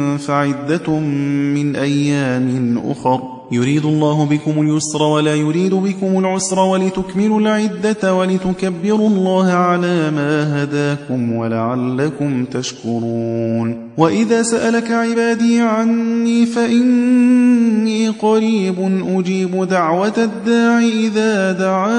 Speaker 1: فعدة من أيام أخر يريد الله بكم اليسر ولا يريد بكم العسر ولتكملوا العدة ولتكبروا الله على ما هداكم ولعلكم تشكرون. وإذا سألك عبادي عني فإني قريب أجيب دعوة الداع إذا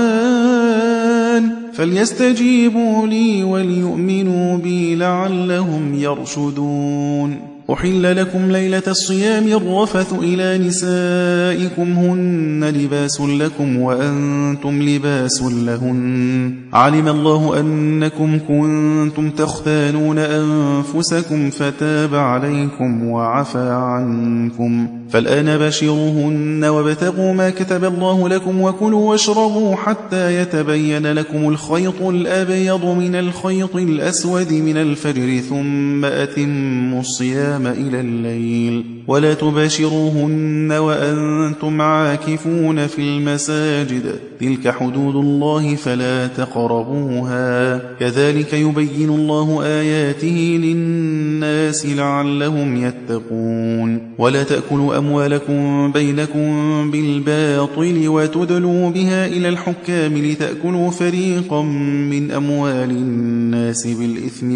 Speaker 1: دعان فليستجيبوا لي وليؤمنوا بي لعلهم يرشدون. أحل لكم ليلة الصيام الرفث إلى نسائكم هن لباس لكم وأنتم لباس لهن علم الله أنكم كنتم تختانون أنفسكم فتاب عليكم وعفى عنكم فالآن باشروهن وابتغوا ما كتب الله لكم وكلوا واشربوا حتى يتبين لكم الخيط الأبيض من الخيط الأسود من الفجر ثم أتموا الصيام إلى الليل ولا تباشروهن وأنتم عاكفون في المساجد تلك حدود الله فلا تقربوها كذلك يبين الله آياته للناس لعلهم يتقون. ولا تأكلوا أموالكم بينكم بالباطل وتدلوا بها إلى الحكام لتأكلوا فريقا من أموال الناس بالإثم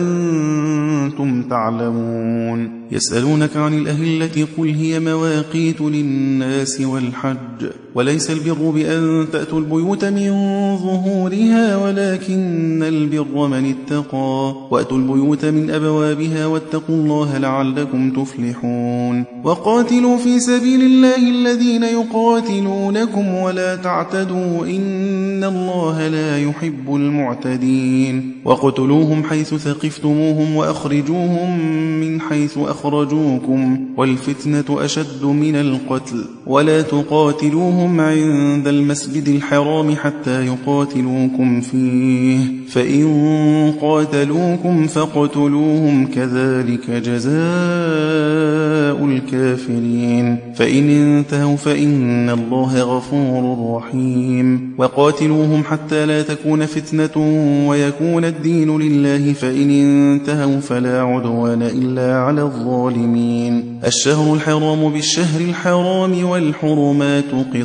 Speaker 1: وأنتم تعلمون. يسألونك عن الأهلة قل هي مواقيت للناس والحج وليس البر بأن تأتوا البيوت من ظهورها ولكن البر من اتقى وأتوا البيوت من أبوابها واتقوا الله لعلكم تفلحون. وقاتلوا في سبيل الله الذين يقاتلونكم ولا تعتدوا إن الله لا يحب المعتدين. وقتلوهم حيث ثقفتموهم وأخرجوهم من حيث أخرجوكم والفتنة أشد من القتل ولا تقاتلوهم عند المسجد الحرام حتى يقاتلوكم فيه فإن قاتلوكم فاقتلوهم كذلك جزاء جزاء الكافرين فإن انتهوا فإن الله غفور رحيم وقاتلوهم حتى لا تكون فتنة ويكون الدين لله فإن انتهوا فلا عدوان إلا على الظالمين الشهر الحرام بالشهر الحرام والحرمات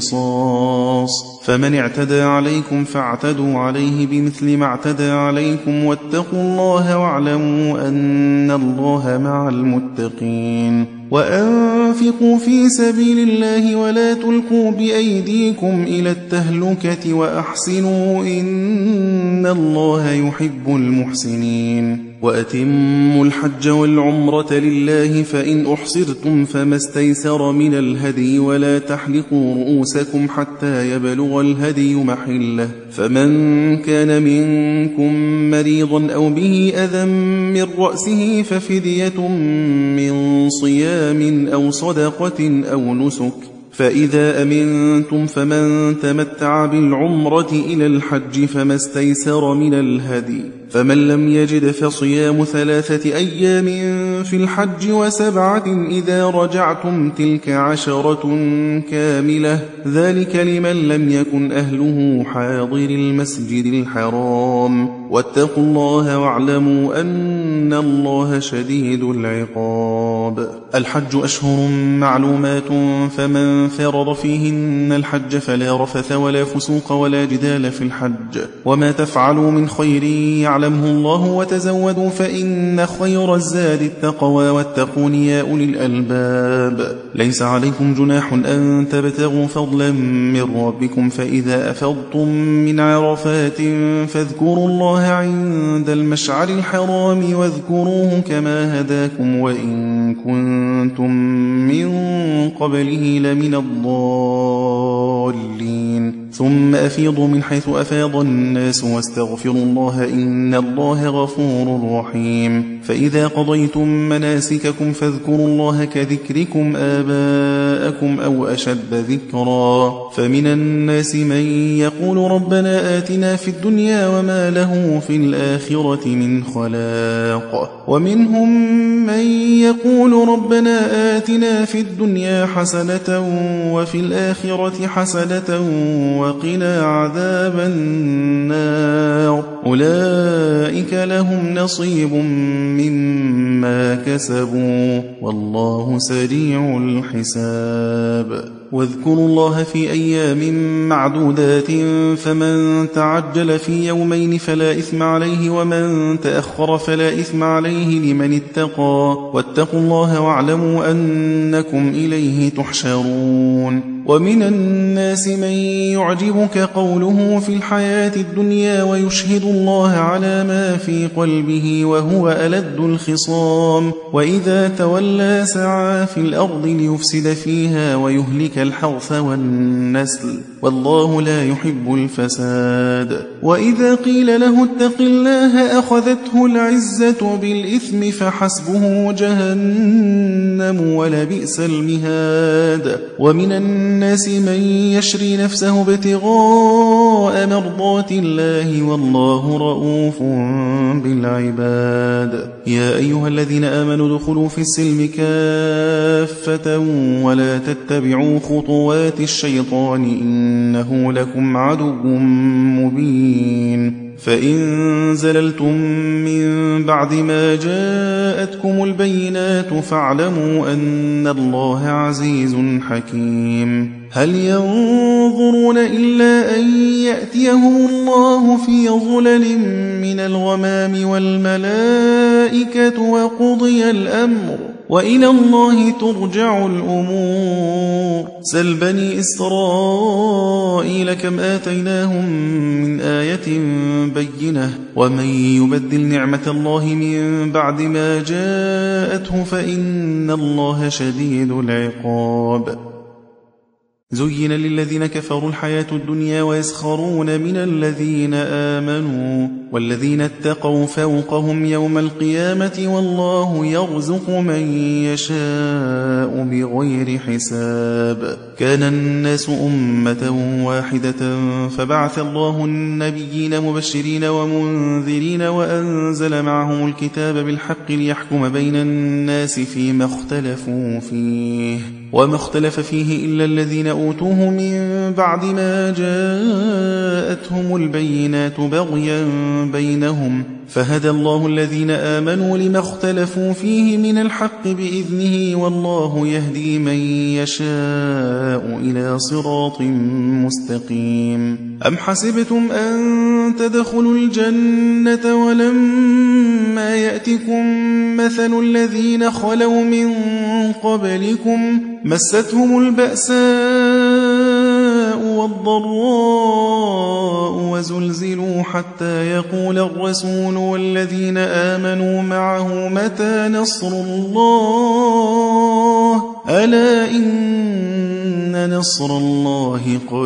Speaker 1: قصاص فمن اعتدى عليكم فاعتدوا عليه بمثل ما اعتدى عليكم واتقوا الله واعلموا أن الله مع المتقين وأنفقوا في سبيل الله ولا تلقوا بأيديكم إلى التهلكة وأحسنوا إن الله يحب المحسنين وأتموا الحج والعمرة لله فإن أحصرتم فما استيسر من الهدي ولا تحلقوا رؤوسكم حتى يبلغ الهدي محله فمن كان منكم مريضا أو به أذى من رأسه ففدية من صيام أو صدقة أو نسك فإذا أمنتم فمن تمتع بالعمرة إلى الحج فما استيسر من الهدي فمن لم يجد فصيام 3 أيام في الحج و7 إذا رجعتم تلك 10 كاملة ذلك لمن لم يكن أهله حاضر المسجد الحرام واتقوا الله واعلموا أن الله شديد العقاب الحج أشهر معلومات فمن فرض فيهن الحج فلا رفث ولا فسوق ولا جدال في الحج وما تفعلوا من خير يعلمه الله وتزودوا فإن خير الزاد التقوى واتقون يا أولي الألباب ليس عليكم جناح أن تبتغوا فضلا من ربكم فإذا أفضتم من عرفات فاذكروا الله عند المشعر الحرام واذكروه كما هداكم وإن كنتم من قبله لمن الضالين ثم أفيضوا من حيث أفاض الناس واستغفروا الله إن الله غفور رحيم فإذا قضيتم مناسككم فاذكروا الله كذكركم آباءكم أو أشد ذكرا فمن الناس من يقول ربنا آتنا في الدنيا وما له في الآخرة من خلاق ومنهم من يقول ربنا آتنا في الدنيا حسنة وفي الآخرة حسنة وقنا عذاب النار أولئك لهم نصيب مما كسبوا والله سريع الحساب واذكروا الله في أيام معدودات فمن تعجل في يومين فلا إثم عليه ومن تأخر فلا إثم عليه لمن اتقى واتقوا الله واعلموا أنكم إليه تحشرون ومن الناس من يعجبك قوله في الحياة الدنيا ويشهد الله على ما في قلبه وهو ألد الخصام وإذا تولى سعى في الأرض ليفسد فيها ويهلك الحرث والنسل والله لا يحب الفساد وإذا قيل له اتق الله أخذته العزة بالإثم فحسبه جهنم ولبئس المهاد ومن الناس من يشري نفسه ابتغاء مرضات الله والله رؤوف بالعباد يا أيها الذين آمنوا ادخلوا في السلم كافة ولا تتبعوا خطوات الشيطان إنه لكم عدو مبين فإن زللتم من بعد ما جاءتكم البينات فاعلموا أن الله عزيز حكيم هل ينظرون إلا أن يأتيهم الله في ظلل من الغمام والملائكة وقضي الأمر وإلى الله ترجع الأمور سل بني إسرائيل كم آتيناهم من آية بينة ومن يبدل نعمة الله من بعد ما جاءته فإن الله شديد العقاب زين للذين كفروا الحياة الدنيا ويسخرون من الذين آمنوا والذين اتقوا فوقهم يوم القيامة والله يرزق من يشاء بغير حساب. كان الناس أمة واحدة فبعث الله النبيين مبشرين ومنذرين وأنزل معهم الكتاب بالحق ليحكم بين الناس فيما اختلفوا فيه وما اختلف فيه إلا الذين أوتوه من بعد ما جاءتهم البينات بغيا بينهم فهدى الله الذين آمنوا لما اختلفوا فيه من الحق بإذنه والله يهدي من يشاء إلى صراط مستقيم. أم حسبتم أن تدخلوا الجنة ولما يأتكم مثل الذين خلوا من قبلكم مستهم البأساء والضراء وزلزلوا حتى يقول الرسول والذين آمنوا معه متى نصر الله ألا إن نصر الله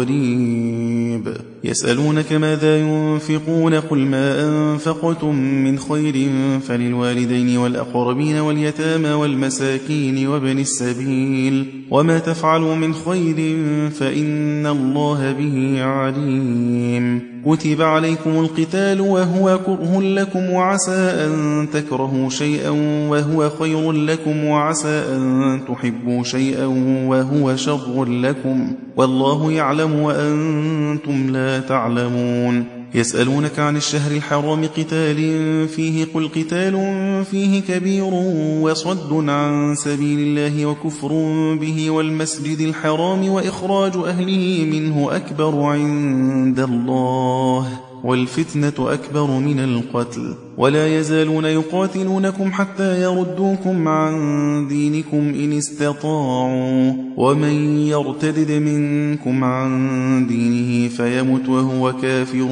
Speaker 1: قريب. يسألونك ماذا ينفقون قل ما أنفقتم من خير فللوالدين والأقربين واليتامى والمساكين وابن السبيل وما تفعلوا من خير فإن الله به عليم. كتب عليكم القتال وهو كره لكم وعسى أن تكرهوا شيئا وهو خير لكم وعسى أن تحبوا شيئا وهو شر لكم والله يعلم وأنتم لا تعلمون. يسألونك عن الشهر الحرام قتال فيه قل قتال فيه كبير وصد عن سبيل الله وكفر به والمسجد الحرام وإخراج أهله منه أكبر عند الله والفتنة أكبر من القتل ولا يزالون يقاتلونكم حتى يردوكم عن دينكم إن استطاعوا ومن يرتدد منكم عن دينه فيمت وهو كافر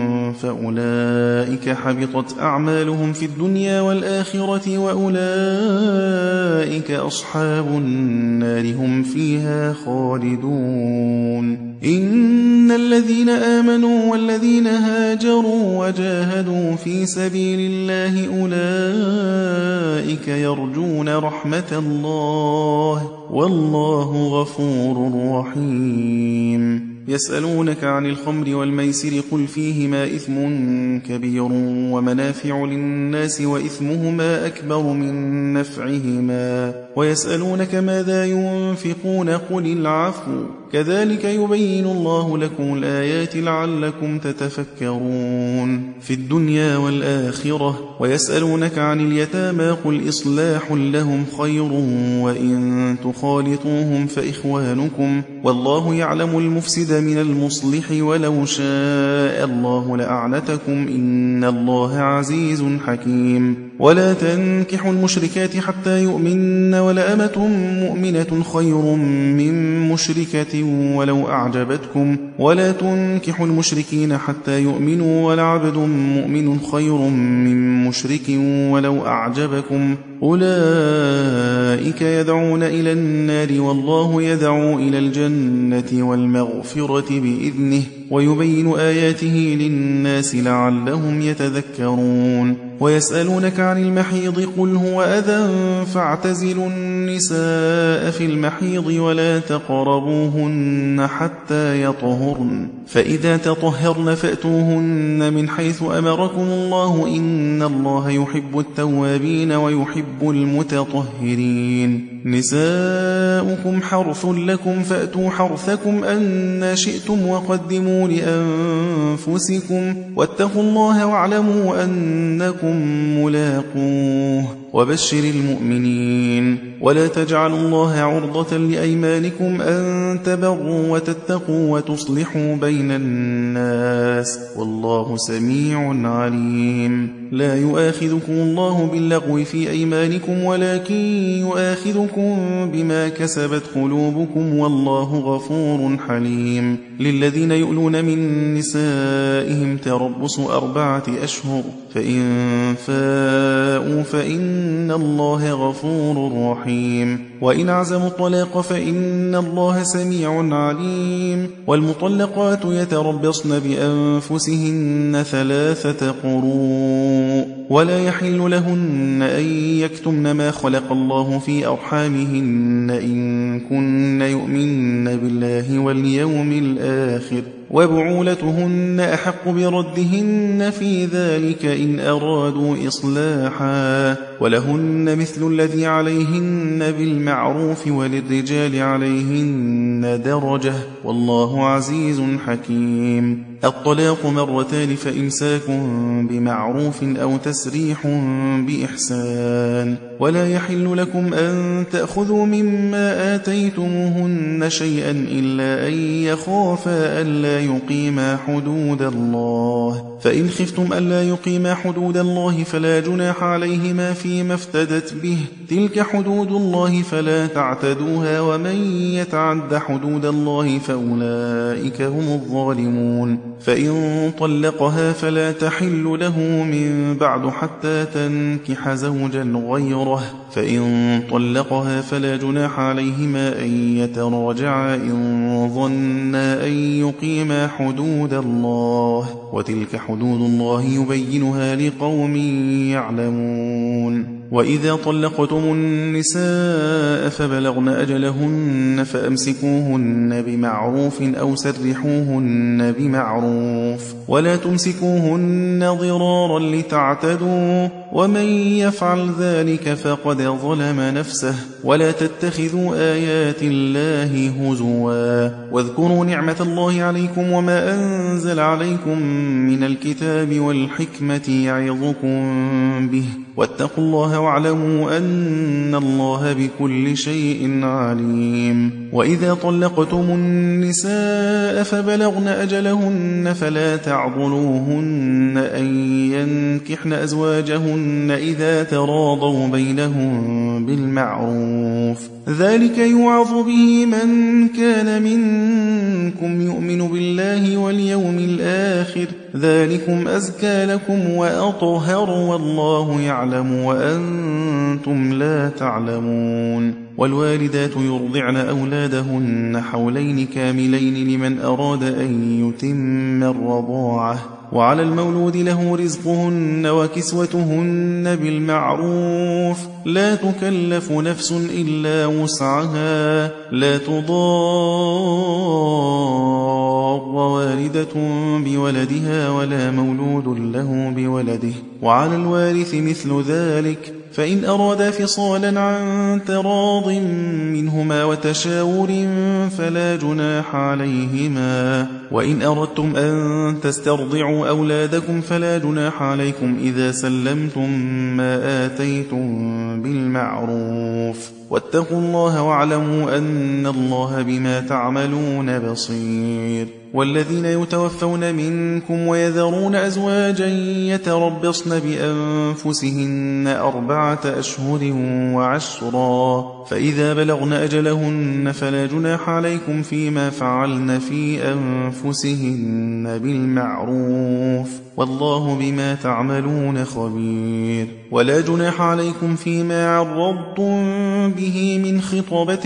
Speaker 1: فأولئك حبطت أعمالهم في الدنيا والآخرة وأولئك أصحاب النار هم فيها خالدون. إن الذين آمنوا والذين هاجروا وجاهدوا في سبيل الله أولئك يرجون رحمة الله والله غفور رحيم. يسألونك عن الخمر والميسر قل فيهما إثم كبير ومنافع للناس وإثمهما أكبر من نفعهما ويسألونك ماذا ينفقون قل العفو كذلك يبين الله لكم الآيات لعلكم تتفكرون في الدنيا والآخرة. ويسألونك عن اليتامى قل إصلاح لهم خير وإن تخالطوهم فإخوانكم والله يعلم المفسد من المصلح ولو شاء الله لأعنتكم إن الله عزيز حكيم. ولا تنكحوا المشركات حتى يؤمن ولأمة مؤمنة خير من مشركة ولو أعجبتكم ولا تنكحوا المشركين حتى يؤمنوا ولعبد مؤمن خير من مشرك ولو أعجبكم أولئك يدعون إلى النار والله يدعو إلى الجنة والمغفرة بإذنه ويبين آياته للناس لعلهم يتذكرون. ويسألونك عن المحيض قل هو أذى فاعتزلوا النساء في المحيض ولا تقربوهن حتى يطهرن فإذا تطهرن فأتوهن من حيث أمركم الله إن الله يحب التوابين ويحب المتطهرين. نساؤكم حرث لكم فأتوا حرثكم أن شئتم وقدموا لأنفسكم واتقوا الله واعلموا أنكم ملاقوه وبشر المؤمنين. ولا تجعلوا الله عرضة لأيمانكم أن تبروا وتتقوا وتصلحوا بين الناس والله سميع عليم. لا يؤاخذكم الله باللغو في أيمانكم ولكن يؤاخذكم بما كسبت قلوبكم والله غفور حليم. للذين يؤلون من نسائهم تربص 4 أشهر فإن فاءوا فإن الله غفور رحيم. وإن عزموا الطلاق فإن الله سميع عليم. والمطلقات يتربصن بأنفسهن أنفسهن 3 قروء ولا يحل لهن أن يكتمن ما خلق الله في أرحامهن إن كن يؤمن بالله واليوم الآخر وبعولتهن أحق بردهن في ذلك إن أرادوا إصلاحا ولهن مثل الذي عليهن بالمعروف وللرجال عليهن درجة والله عزيز حكيم. الطلاق 2 فإمساك بمعروف أو تسريح بإحسان ولا يحل لكم أن تأخذوا مما آتيتموهن شيئا إلا أن يخافا ألا يقيما حدود الله فإن خفتم ألا يقيما حدود الله فلا جناح عليهما فيما افتدت به تلك حدود الله فلا تعتدوها ومن يتعد حدود الله فأولئك هم الظالمون. فإن طلقها فلا تحل له من بعد حتى تنكح زوجا غيره فإن طلقها فلا جناح عليهما أن يتراجعا إن ظنا أن يقيما حدود الله وتلك حدود الله يبينها لقوم يعلمون. وإذا طلقتم النساء فبلغن أجلهن فأمسكوهن بمعروف أو سرحوهن بمعروف ولا تمسكوهن ضرارا لتعتدوا ومن يفعل ذلك فقد ظلم نفسه ولا تتخذوا آيات الله هزوا واذكروا نعمة الله عليكم وما أنزل عليكم من الكتاب والحكمة يعظكم به واتقوا الله واعلموا أن الله بكل شيء عليم. وإذا طلقتم النساء فبلغن أجلهن فلا تعضلوهن أن ينكحن أزواجهن إذا تراضوا بينهم بالمعروف ذلك يوعظ به من كان منكم يؤمن بالله واليوم الآخر ذلكم أزكى لكم وأطهر والله يعلم وأنتم لا تعلمون. والوالدات يرضعن أولادهن حولين كاملين لمن أراد أن يتم الرضاعة وعلى المولود له رزقهن وكسوتهن بالمعروف لا تكلف نفس إلا وسعها لا تضار والدة بولدها ولا مولود له بولده وعلى الوارث مثل ذلك فإن أرادا فصالا عن تراض منهما وتشاور فلا جناح عليهما وإن أردتم أن تسترضعوا أولادكم فلا جناح عليكم إذا سلمتم ما آتيتم بالمعروف واتقوا الله واعلموا أن الله بما تعملون بصير. والذين يتوفون منكم ويذرون أزواجا يتربصن بأنفسهن 4 أشهر وعشرا فإذا بلغن أجلهن فلا جناح عليكم فيما فعلن في أنفسهن بالمعروف والله بما تعملون خبير. ولا جناح عليكم فيما عرضتم به من خطبة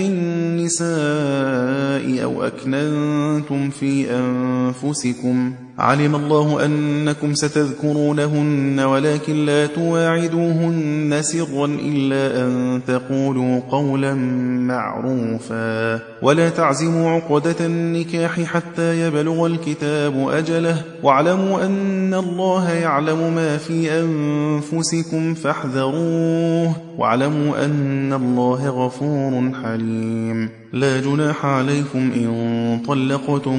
Speaker 1: النساء أو أكننتم في أنفسكم علم الله أنكم ستذكرونهن ولكن لا تواعدوهن سرا إلا أن تقولوا قولا معروفا ولا تعزموا عقدة النكاح حتى يبلغ الكتاب أجله واعلموا أن الله يعلم ما في أنفسكم فاحذروه واعلموا أن الله غفور حليم. لا جناح عليكم إن طلقتم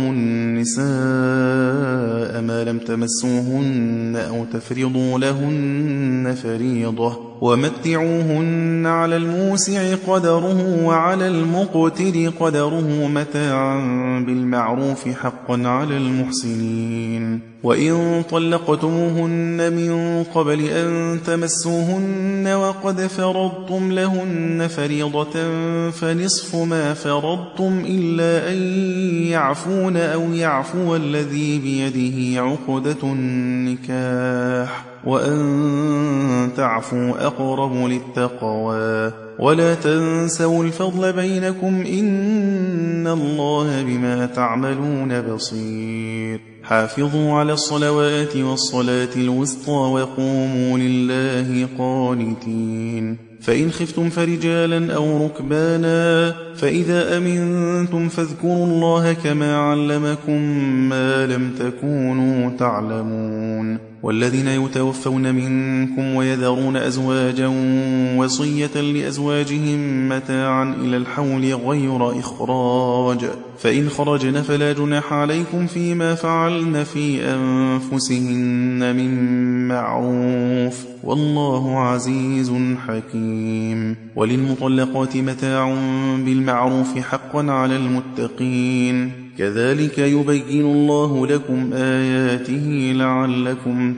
Speaker 1: النساء ما لم تمسوهن أو تفرضوا لهن فريضة ومتعوهن على الموسع قدره وعلى المقتر قدره متاعا بالمعروف حقا على المحسنين. وإن طلقتموهن من قبل أن تمسوهن وقد فرضتم لهن فريضة فنصف ما فرضتم إلا أن يعفون أو يعفو الذي بيده عقدة النكاح وأن تعفوا أقرب للتقوى ولا تنسوا الفضل بينكم إن الله بما تعملون بصير. حافظوا على الصلوات والصلاة الوسطى وقوموا لله قانتين. فإن خفتم فرجالا أو ركبانا فإذا أمنتم فاذكروا الله كما علمكم ما لم تكونوا تعلمون. والذين يتوفون منكم ويذرون أزواجا وصية لأزواجهم متاعا إلى الحول غير إخراج فإن خرجن فلا جناح عليكم فيما فعلن في أنفسهن من معروف والله عزيز حكيم. وللمطلقات متاع بالمعروف حقا على المتقين كذلك يبين الله لكم آياته لعلكم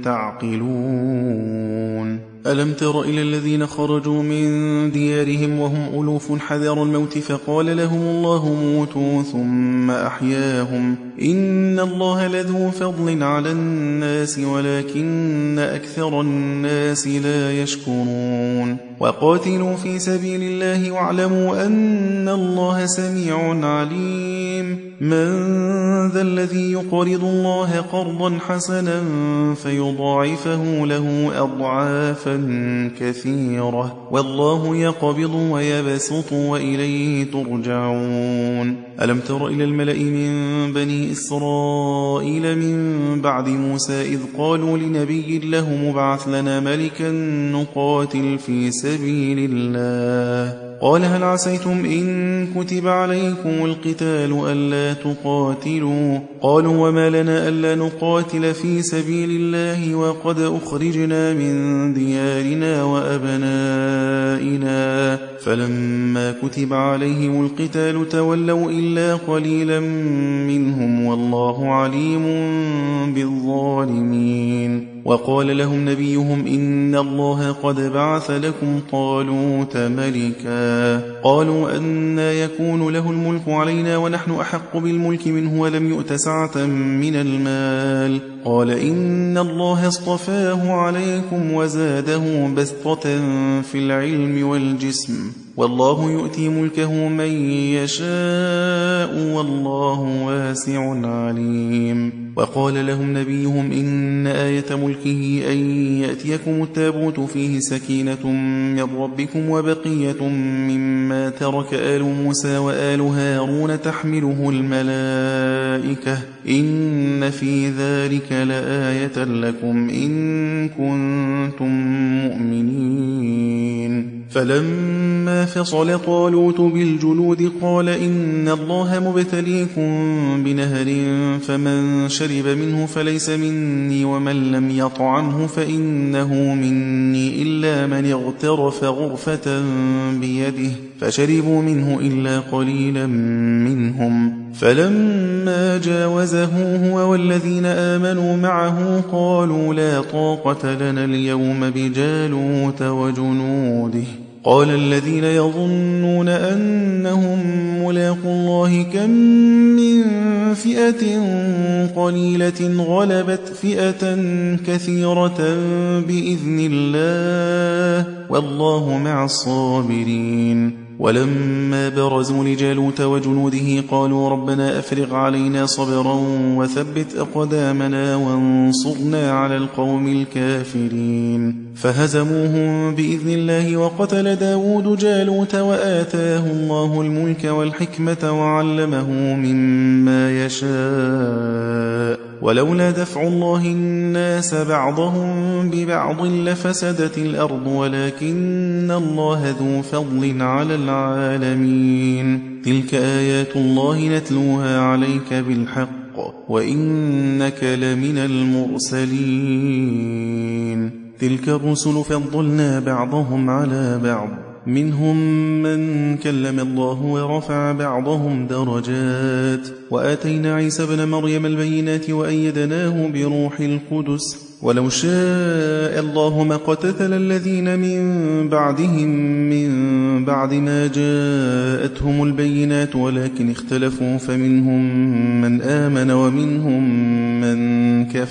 Speaker 1: تعقلون. ألم تر إلى الذين خرجوا من ديارهم وهم ألوف حذر الموت فقال لهم الله موتوا ثم أحياهم إن الله لذو فضل على الناس ولكن أكثر الناس لا يشكرون. وقاتلوا في سبيل الله واعلموا أن الله سميع عليم. من ذا الذي يقرض الله قرضا حسنا فيضاعفه له أضعافا كثيرة والله يقبض ويبسط وإليه ترجعون. ألم تر إلى الملأ من بني إسرائيل من بعد موسى إذ قالوا لنبي له مبعث لنا ملكا نقاتل في سبيل الله قال هل عسيتم إن كتب عليكم القتال ألا تقاتلوا قالوا وما لنا ألا نقاتل في سبيل الله وقد أخرجنا من ديارنا وأبنائنا فلما كتب عليهم القتال تولوا إلا قليلا منهم والله عليم بالظالمين. وقال لهم نبيهم إن الله قد بعث لكم طالوت ملكا قالوا أنى يكون له الملك علينا ونحن أحق بالملك منه ولم يؤت سعة من المال قال إن الله اصطفاه عليكم وزاده بسطة في العلم والجسم والله يؤتي ملكه من يشاء والله واسع عليم. وقال لهم نبيهم إن آية ملكه أن يأتيكم التابوت فيه سكينة من ربكم وبقية مما ترك آل موسى وآل هارون تحمله الملائكة إن في ذلك لآية لكم إن كنتم مؤمنين. فلما فصل طالوت بالجنود قال إن الله مبتليكم بنهر فمن شرب منه فليس مني ومن لم يطعمه فإنه مني إلا من اغترف غرفة بيده فشربوا منه إلا قليلا منهم. فلما جاوزه هو والذين آمنوا معه قالوا لا طاقة لنا اليوم بجالوت وجنوده قال الذين يظنون أنهم ملاقوا الله كم من فئة قليلة غلبت فئة كثيرة بإذن الله والله مع الصابرين. ولما برزوا لجالوت وجنوده قالوا ربنا أفرغ علينا صبرا وثبت أقدامنا وانصرنا على القوم الكافرين. فهزموهم بإذن الله وقتل داود جالوت وآتاه الله الملك والحكمة وعلمه مما يشاء ولولا دفع الله الناس بعضهم ببعض لفسدت الأرض ولكن الله ذو فضل على العالمين. تلك آيات الله نتلوها عليك بالحق وإنك لمن المرسلين. تلك الرسل فضلنا بعضهم على بعض منهم من كلم الله ورفع بعضهم درجات وآتينا عيسى ابن مريم البينات وأيدناه بروح القدس ولو شاء الله ما قتتل الذين من بعدهم من بعد ما جاءتهم البينات ولكن اختلفوا فمنهم من آمن ومنهم من كفر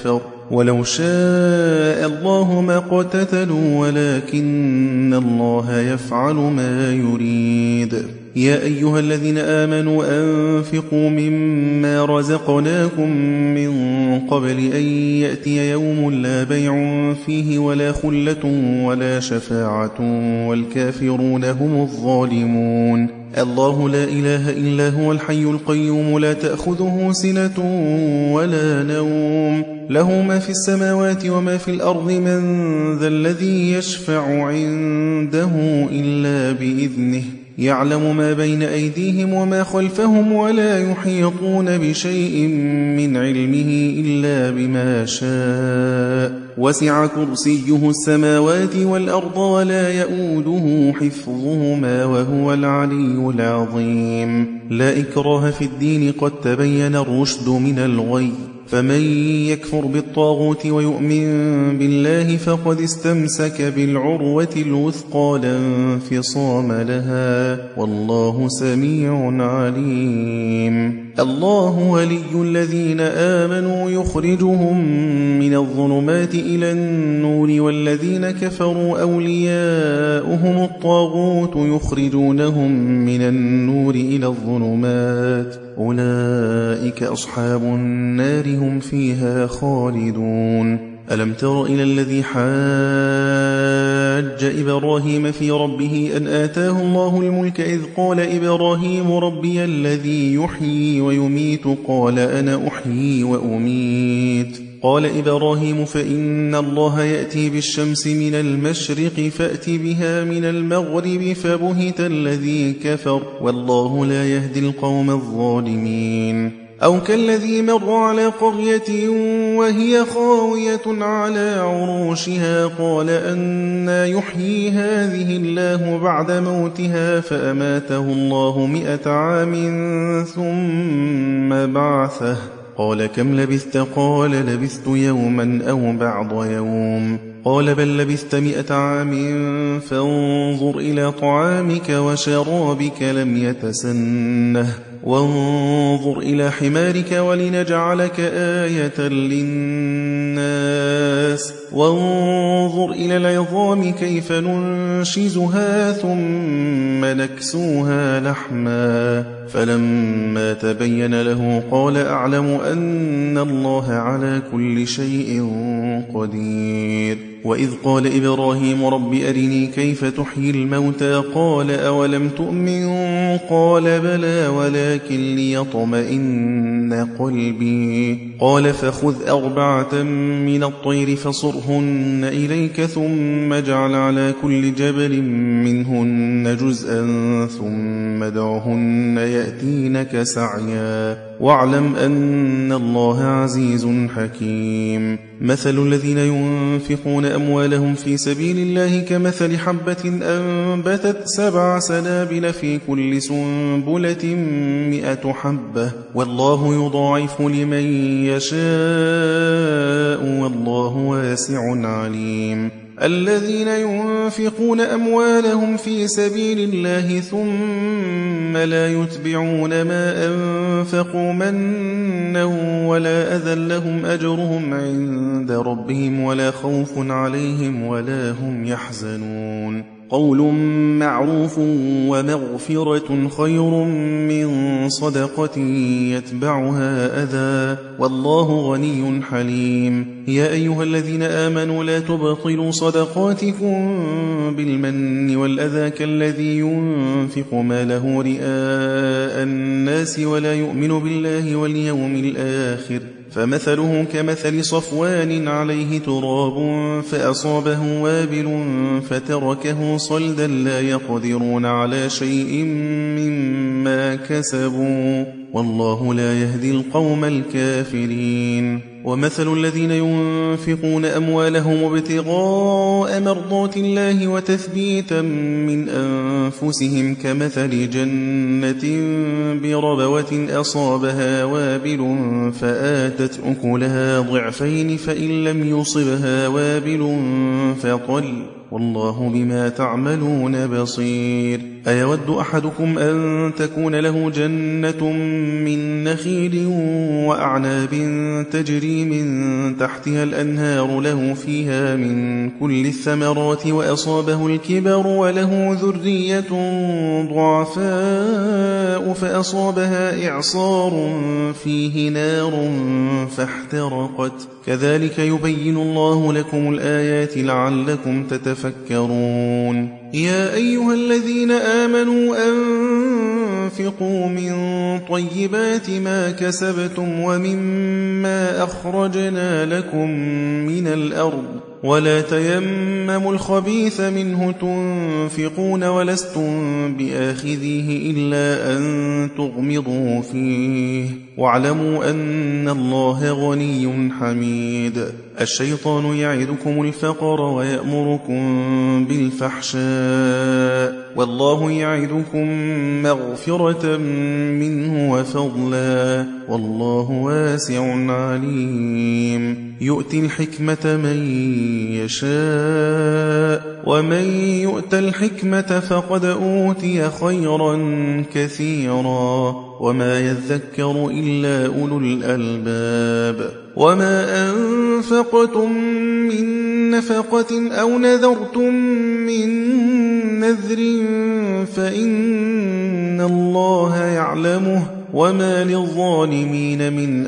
Speaker 1: ولو شاء الله ما اقتتلوا ولكن الله يفعل ما يريد يا أيها الذين آمنوا أنفقوا مما رزقناكم من قبل أن يأتي يوم لا بيع فيه ولا خلة ولا شفاعة والكافرون هم الظالمون الله لا إله إلا هو الحي القيوم لا تأخذه سنة ولا نوم له ما في السماوات وما في الأرض من ذا الذي يشفع عنده إلا بإذنه يعلم ما بين أيديهم وما خلفهم ولا يحيطون بشيء من علمه إلا بما شاء وسع كرسيه السماوات والأرض ولا يؤوده حفظهما وهو العلي العظيم لا إكراه في الدين قد تبين الرشد من الغي فمن يكفر بالطاغوت ويؤمن بالله فقد استمسك بالعروة الوثقى لا انفصام لها والله سميع عليم الله ولي الذين آمنوا يخرجهم من الظلمات إلى النور والذين كفروا أولياؤهم الطاغوت يخرجونهم من النور إلى الظلمات أولئك أصحاب النار هم فيها خالدون ألم تر إلى الذي حاج إبراهيم في ربه أن آتاه الله الملك إذ قال إبراهيم ربي الذي يحيي ويميت قال أنا أحيي وأميت قال إبراهيم فإن الله يأتي بالشمس من المشرق فأت بها من المغرب فبهت الذي كفر والله لا يهدي القوم الظالمين أو كالذي مر على قرية وهي خاوية على عروشها قال أنى يحيي هذه الله بعد موتها فأماته الله 100 عام ثم بعثه قال كم لبثت قال لبثت يوما أو بعض يوم قال بل لبثت 100 عام فانظر إلى طعامك وشرابك لم يتسنه وانظر إلى حمارك ولنجعلك آية للناس وانظر إلى العظام كيف ننشزها ثم نكسوها لحما فلما تبين له قال أعلم أن الله على كل شيء قدير وإذ قال إبراهيم رب أرني كيف تحيي الموتى قال أولم تؤمن قال بلى ولكن ليطمئن قلبي قال فخذ 4 من الطير فصرهن إليك ثم اجعل على كل جبل منهن جزءا ثم ادعهن يأتينك سعيا واعلم أن الله عزيز حكيم مثل الذين ينفقون أموالهم في سبيل الله كمثل حبة أنبتت 7 سنابل في كل سنبلة 100 حبة والله يضاعف لمن يشاء والله واسع عليم الذين ينفقون أموالهم في سبيل الله ثم لا يتبعون ما أنفقوا منا ولا أذى لهم أجرهم عند ربهم ولا خوف عليهم ولا هم يحزنون قول معروف ومغفرة خير من صدقة يتبعها أذى والله غني حليم يا أيها الذين آمنوا لا تبطلوا صدقاتكم بالمن والأذى كالذي ينفق ماله رئاء الناس ولا يؤمن بالله واليوم الآخر فمثله كمثل صفوان عليه تراب فأصابه وابل فتركه صلدا لا يقدرون على شيء مما كسبوا والله لا يهدي القوم الكافرين ومثل الذين ينفقون أموالهم ابتغاء مرضات الله وتثبيتا من أنفسهم كمثل جنة بربوة أصابها وابل فآتت أكلها ضعفين فإن لم يصبها وابل فطل والله بما تعملون بصير أيود أحدكم أن تكون له جنة من نخيل وأعناب تجري من تحتها الأنهار له فيها من كل الثمرات وأصابه الكبر وله ذرية ضعفاء فأصابها إعصار فيه نار فاحترقت كذلك يبين الله لكم الآيات لعلكم تتفكرون يا أيها الذين آمنوا أنفقوا من طيبات ما كسبتم ومما أخرجنا لكم من الأرض ولا تيمموا الخبيث منه تنفقون ولستم بآخذيه إلا أن تغمضوا فيه واعلموا أن الله غني حميد الشيطان يعدكم الفقر ويأمركم بالفحشاء والله يعدكم مغفرة منه وفضلا والله واسع عليم يؤتي الحكمة من يشاء ومن يؤت الحكمة فقد أوتي خيرا كثيرا وما يذكر إلا أولو الألباب وما أنفقتم من نفقة أو نذرتم من نذر فإن الله يعلمه وما للظالمين من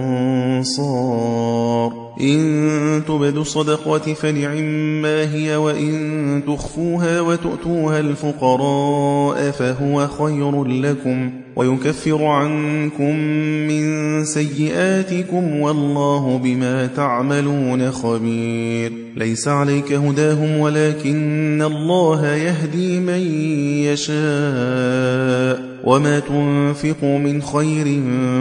Speaker 1: أنصار إن تبدوا الصدقات فنعما هي وإن تخفوها وتؤتوها الفقراء فهو خير لكم ويكفر عنكم من سيئاتكم والله بما تعملون خبير ليس عليك هداهم ولكن الله يهدي من يشاء وما تنفقوا من خير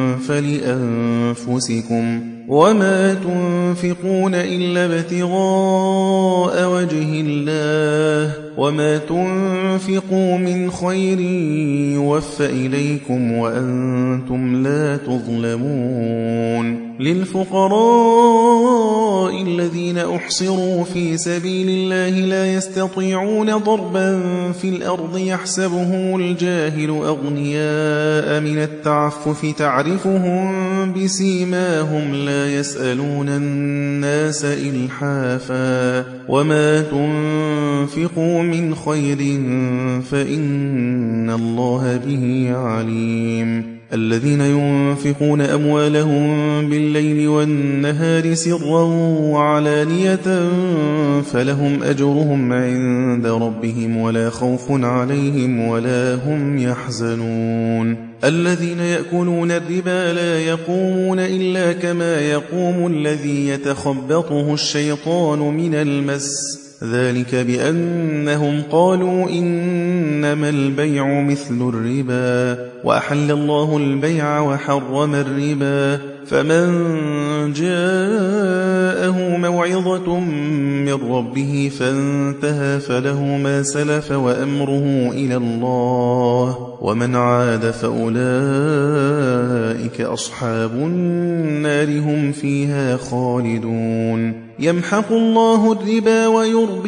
Speaker 1: فلأنفسكم وما تنفقون إلا ابتغاء وجه الله وما تنفقوا من خير يوفى إليكم وأنتم لا تظلمون للفقراء الذين أحصروا في سبيل الله لا يستطيعون ضربا في الأرض يحسبهم الجاهل أغنياء من التعفف تعرفهم بسيماهم لا يسألون الناس إلحافا وما تنفقوا من خير فإن الله به عليم الذين ينفقون أموالهم بالليل والنهار سرا وعلانية فلهم أجرهم عند ربهم ولا خوف عليهم ولا هم يحزنون الذين يأكلون الربا لا يقومون إلا كما يقوم الذي يتخبطه الشيطان من المس ذلك بأنهم قالوا إنما البيع مثل الربا وأحل الله البيع وحرم الربا فمن جاءه موعظة من ربه فانتهى فله ما سلف وأمره إلى الله ومن عاد فأولئك أصحاب النار هم فيها خالدون يمحق الله الربا ويربي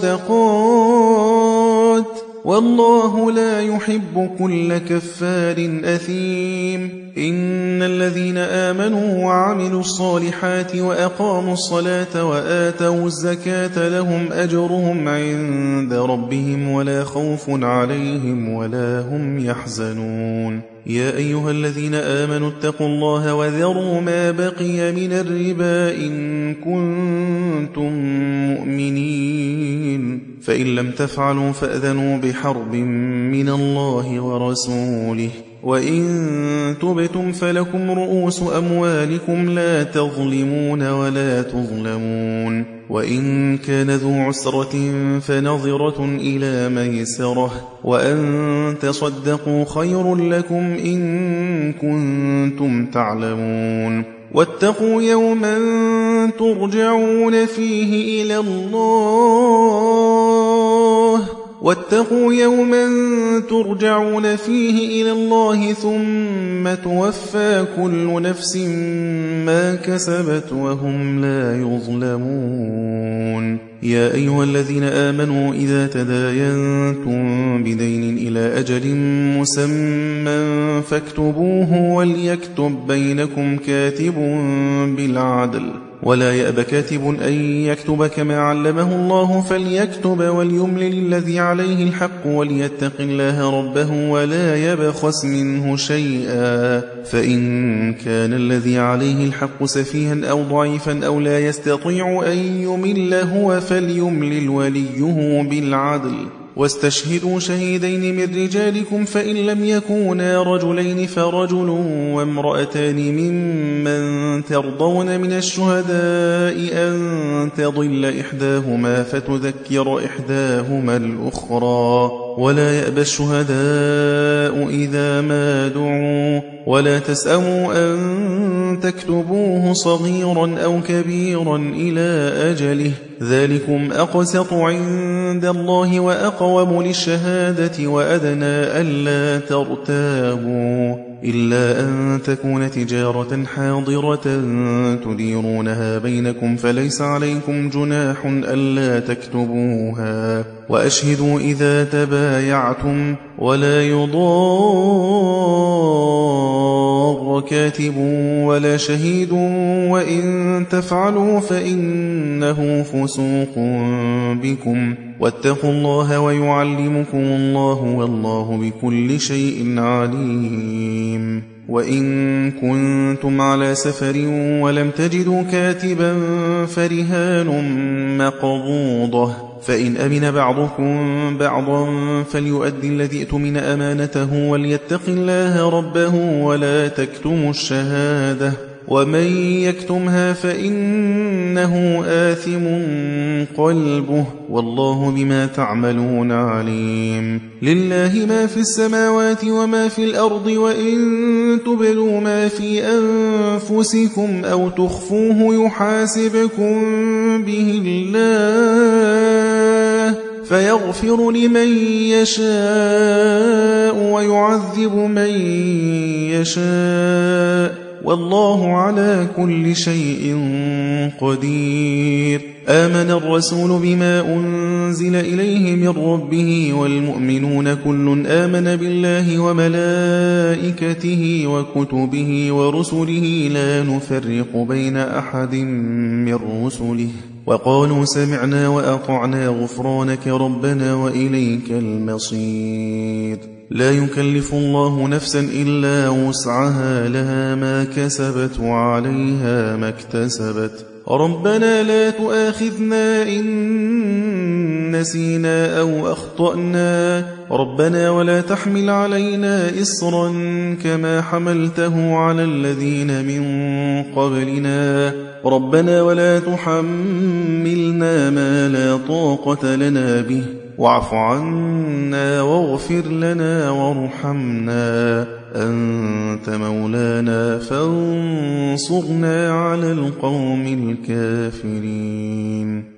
Speaker 1: الصدقات والله لا يحب كل كفار أثيم إن الذين آمنوا وعملوا الصالحات وأقاموا الصلاة وآتوا الزكاة لهم أجرهم عند ربهم ولا خوف عليهم ولا هم يحزنون يا أيها الذين آمنوا اتقوا الله وذروا ما بقي من الربا إن كنتم مؤمنين فإن لم تفعلوا فأذنوا بحرب من الله ورسوله وإن تبتم فلكم رؤوس أموالكم لا تظلمون ولا تظلمون وإن كان ذو عسرة فنظرة إلى ميسرة وأن تصدقوا خير لكم إن كنتم تعلمون واتقوا يوما ترجعون فيه إلى الله ثم توفى كل نفس ما كسبت وهم لا يظلمون يا أيها الذين آمنوا إذا تداينتم بدين إلى أجل مسمى فاكتبوه وليكتب بينكم كاتب بالعدل ولا يأب كاتب أن يكتب كما علمه الله فليكتب وليملل الذي عليه الحق وليتق الله ربه ولا يبخس منه شيئا فإن كان الذي عليه الحق سفيها أو ضعيفا أو لا يستطيع أن يمل هو فليملل وليه بالعدل واستشهدوا شهيدين من رجالكم فإن لم يكونا رجلين فرجل وامرأتان ممن ترضون من الشهداء أن تضل إحداهما فتذكر إحداهما الأخرى ولا يأبى الشهداء إذا ما دعوا ولا تسأموا أن تكتبوه صغيرا أو كبيرا إلى أجله ذلكم أقسط عند الله وأقوم للشهادة وأدنى ألا ترتابوا إلا أن تكون تجارة حاضرة تديرونها بينكم فليس عليكم جناح ألا تكتبوها وأشهدوا إذا تبايعتم ولا يضار كاتب ولا شهيد وإن تفعلوا فإنه فسوق بكم واتقوا الله ويعلمكم الله والله بكل شيء عليم وإن كنتم على سفر ولم تجدوا كاتبا فرهان مقبوضة فإن أمن بعضكم بعضا فليؤدي الذي اؤتمن أمانته وليتق الله ربه ولا تكتموا الشهادة ومن يكتمها فإنه آثم قلبه والله بما تعملون عليم لله ما في السماوات وما في الأرض وإن تبدوا ما في أنفسكم أو تخفوه يحاسبكم به الله فيغفر لمن يشاء ويعذب من يشاء والله على كل شيء قدير آمن الرسول بما أنزل إليه من ربه والمؤمنون كل آمن بالله وملائكته وكتبه ورسله لا نفرق بين أحد من رسله وقالوا سمعنا وأطعنا غفرانك ربنا وإليك المصير لا يكلف الله نفسا إلا وسعها لها ما كسبت وعليها ما اكتسبت ربنا لا تؤاخذنا إن نسينا أو أخطأنا ربنا ولا تحمل علينا إصرا كما حملته على الذين من قبلنا ربنا ولا تحملنا ما لا طاقة لنا به واعف عنا واغفر لنا وارحمنا أنت مولانا فانصرنا على القوم الكافرين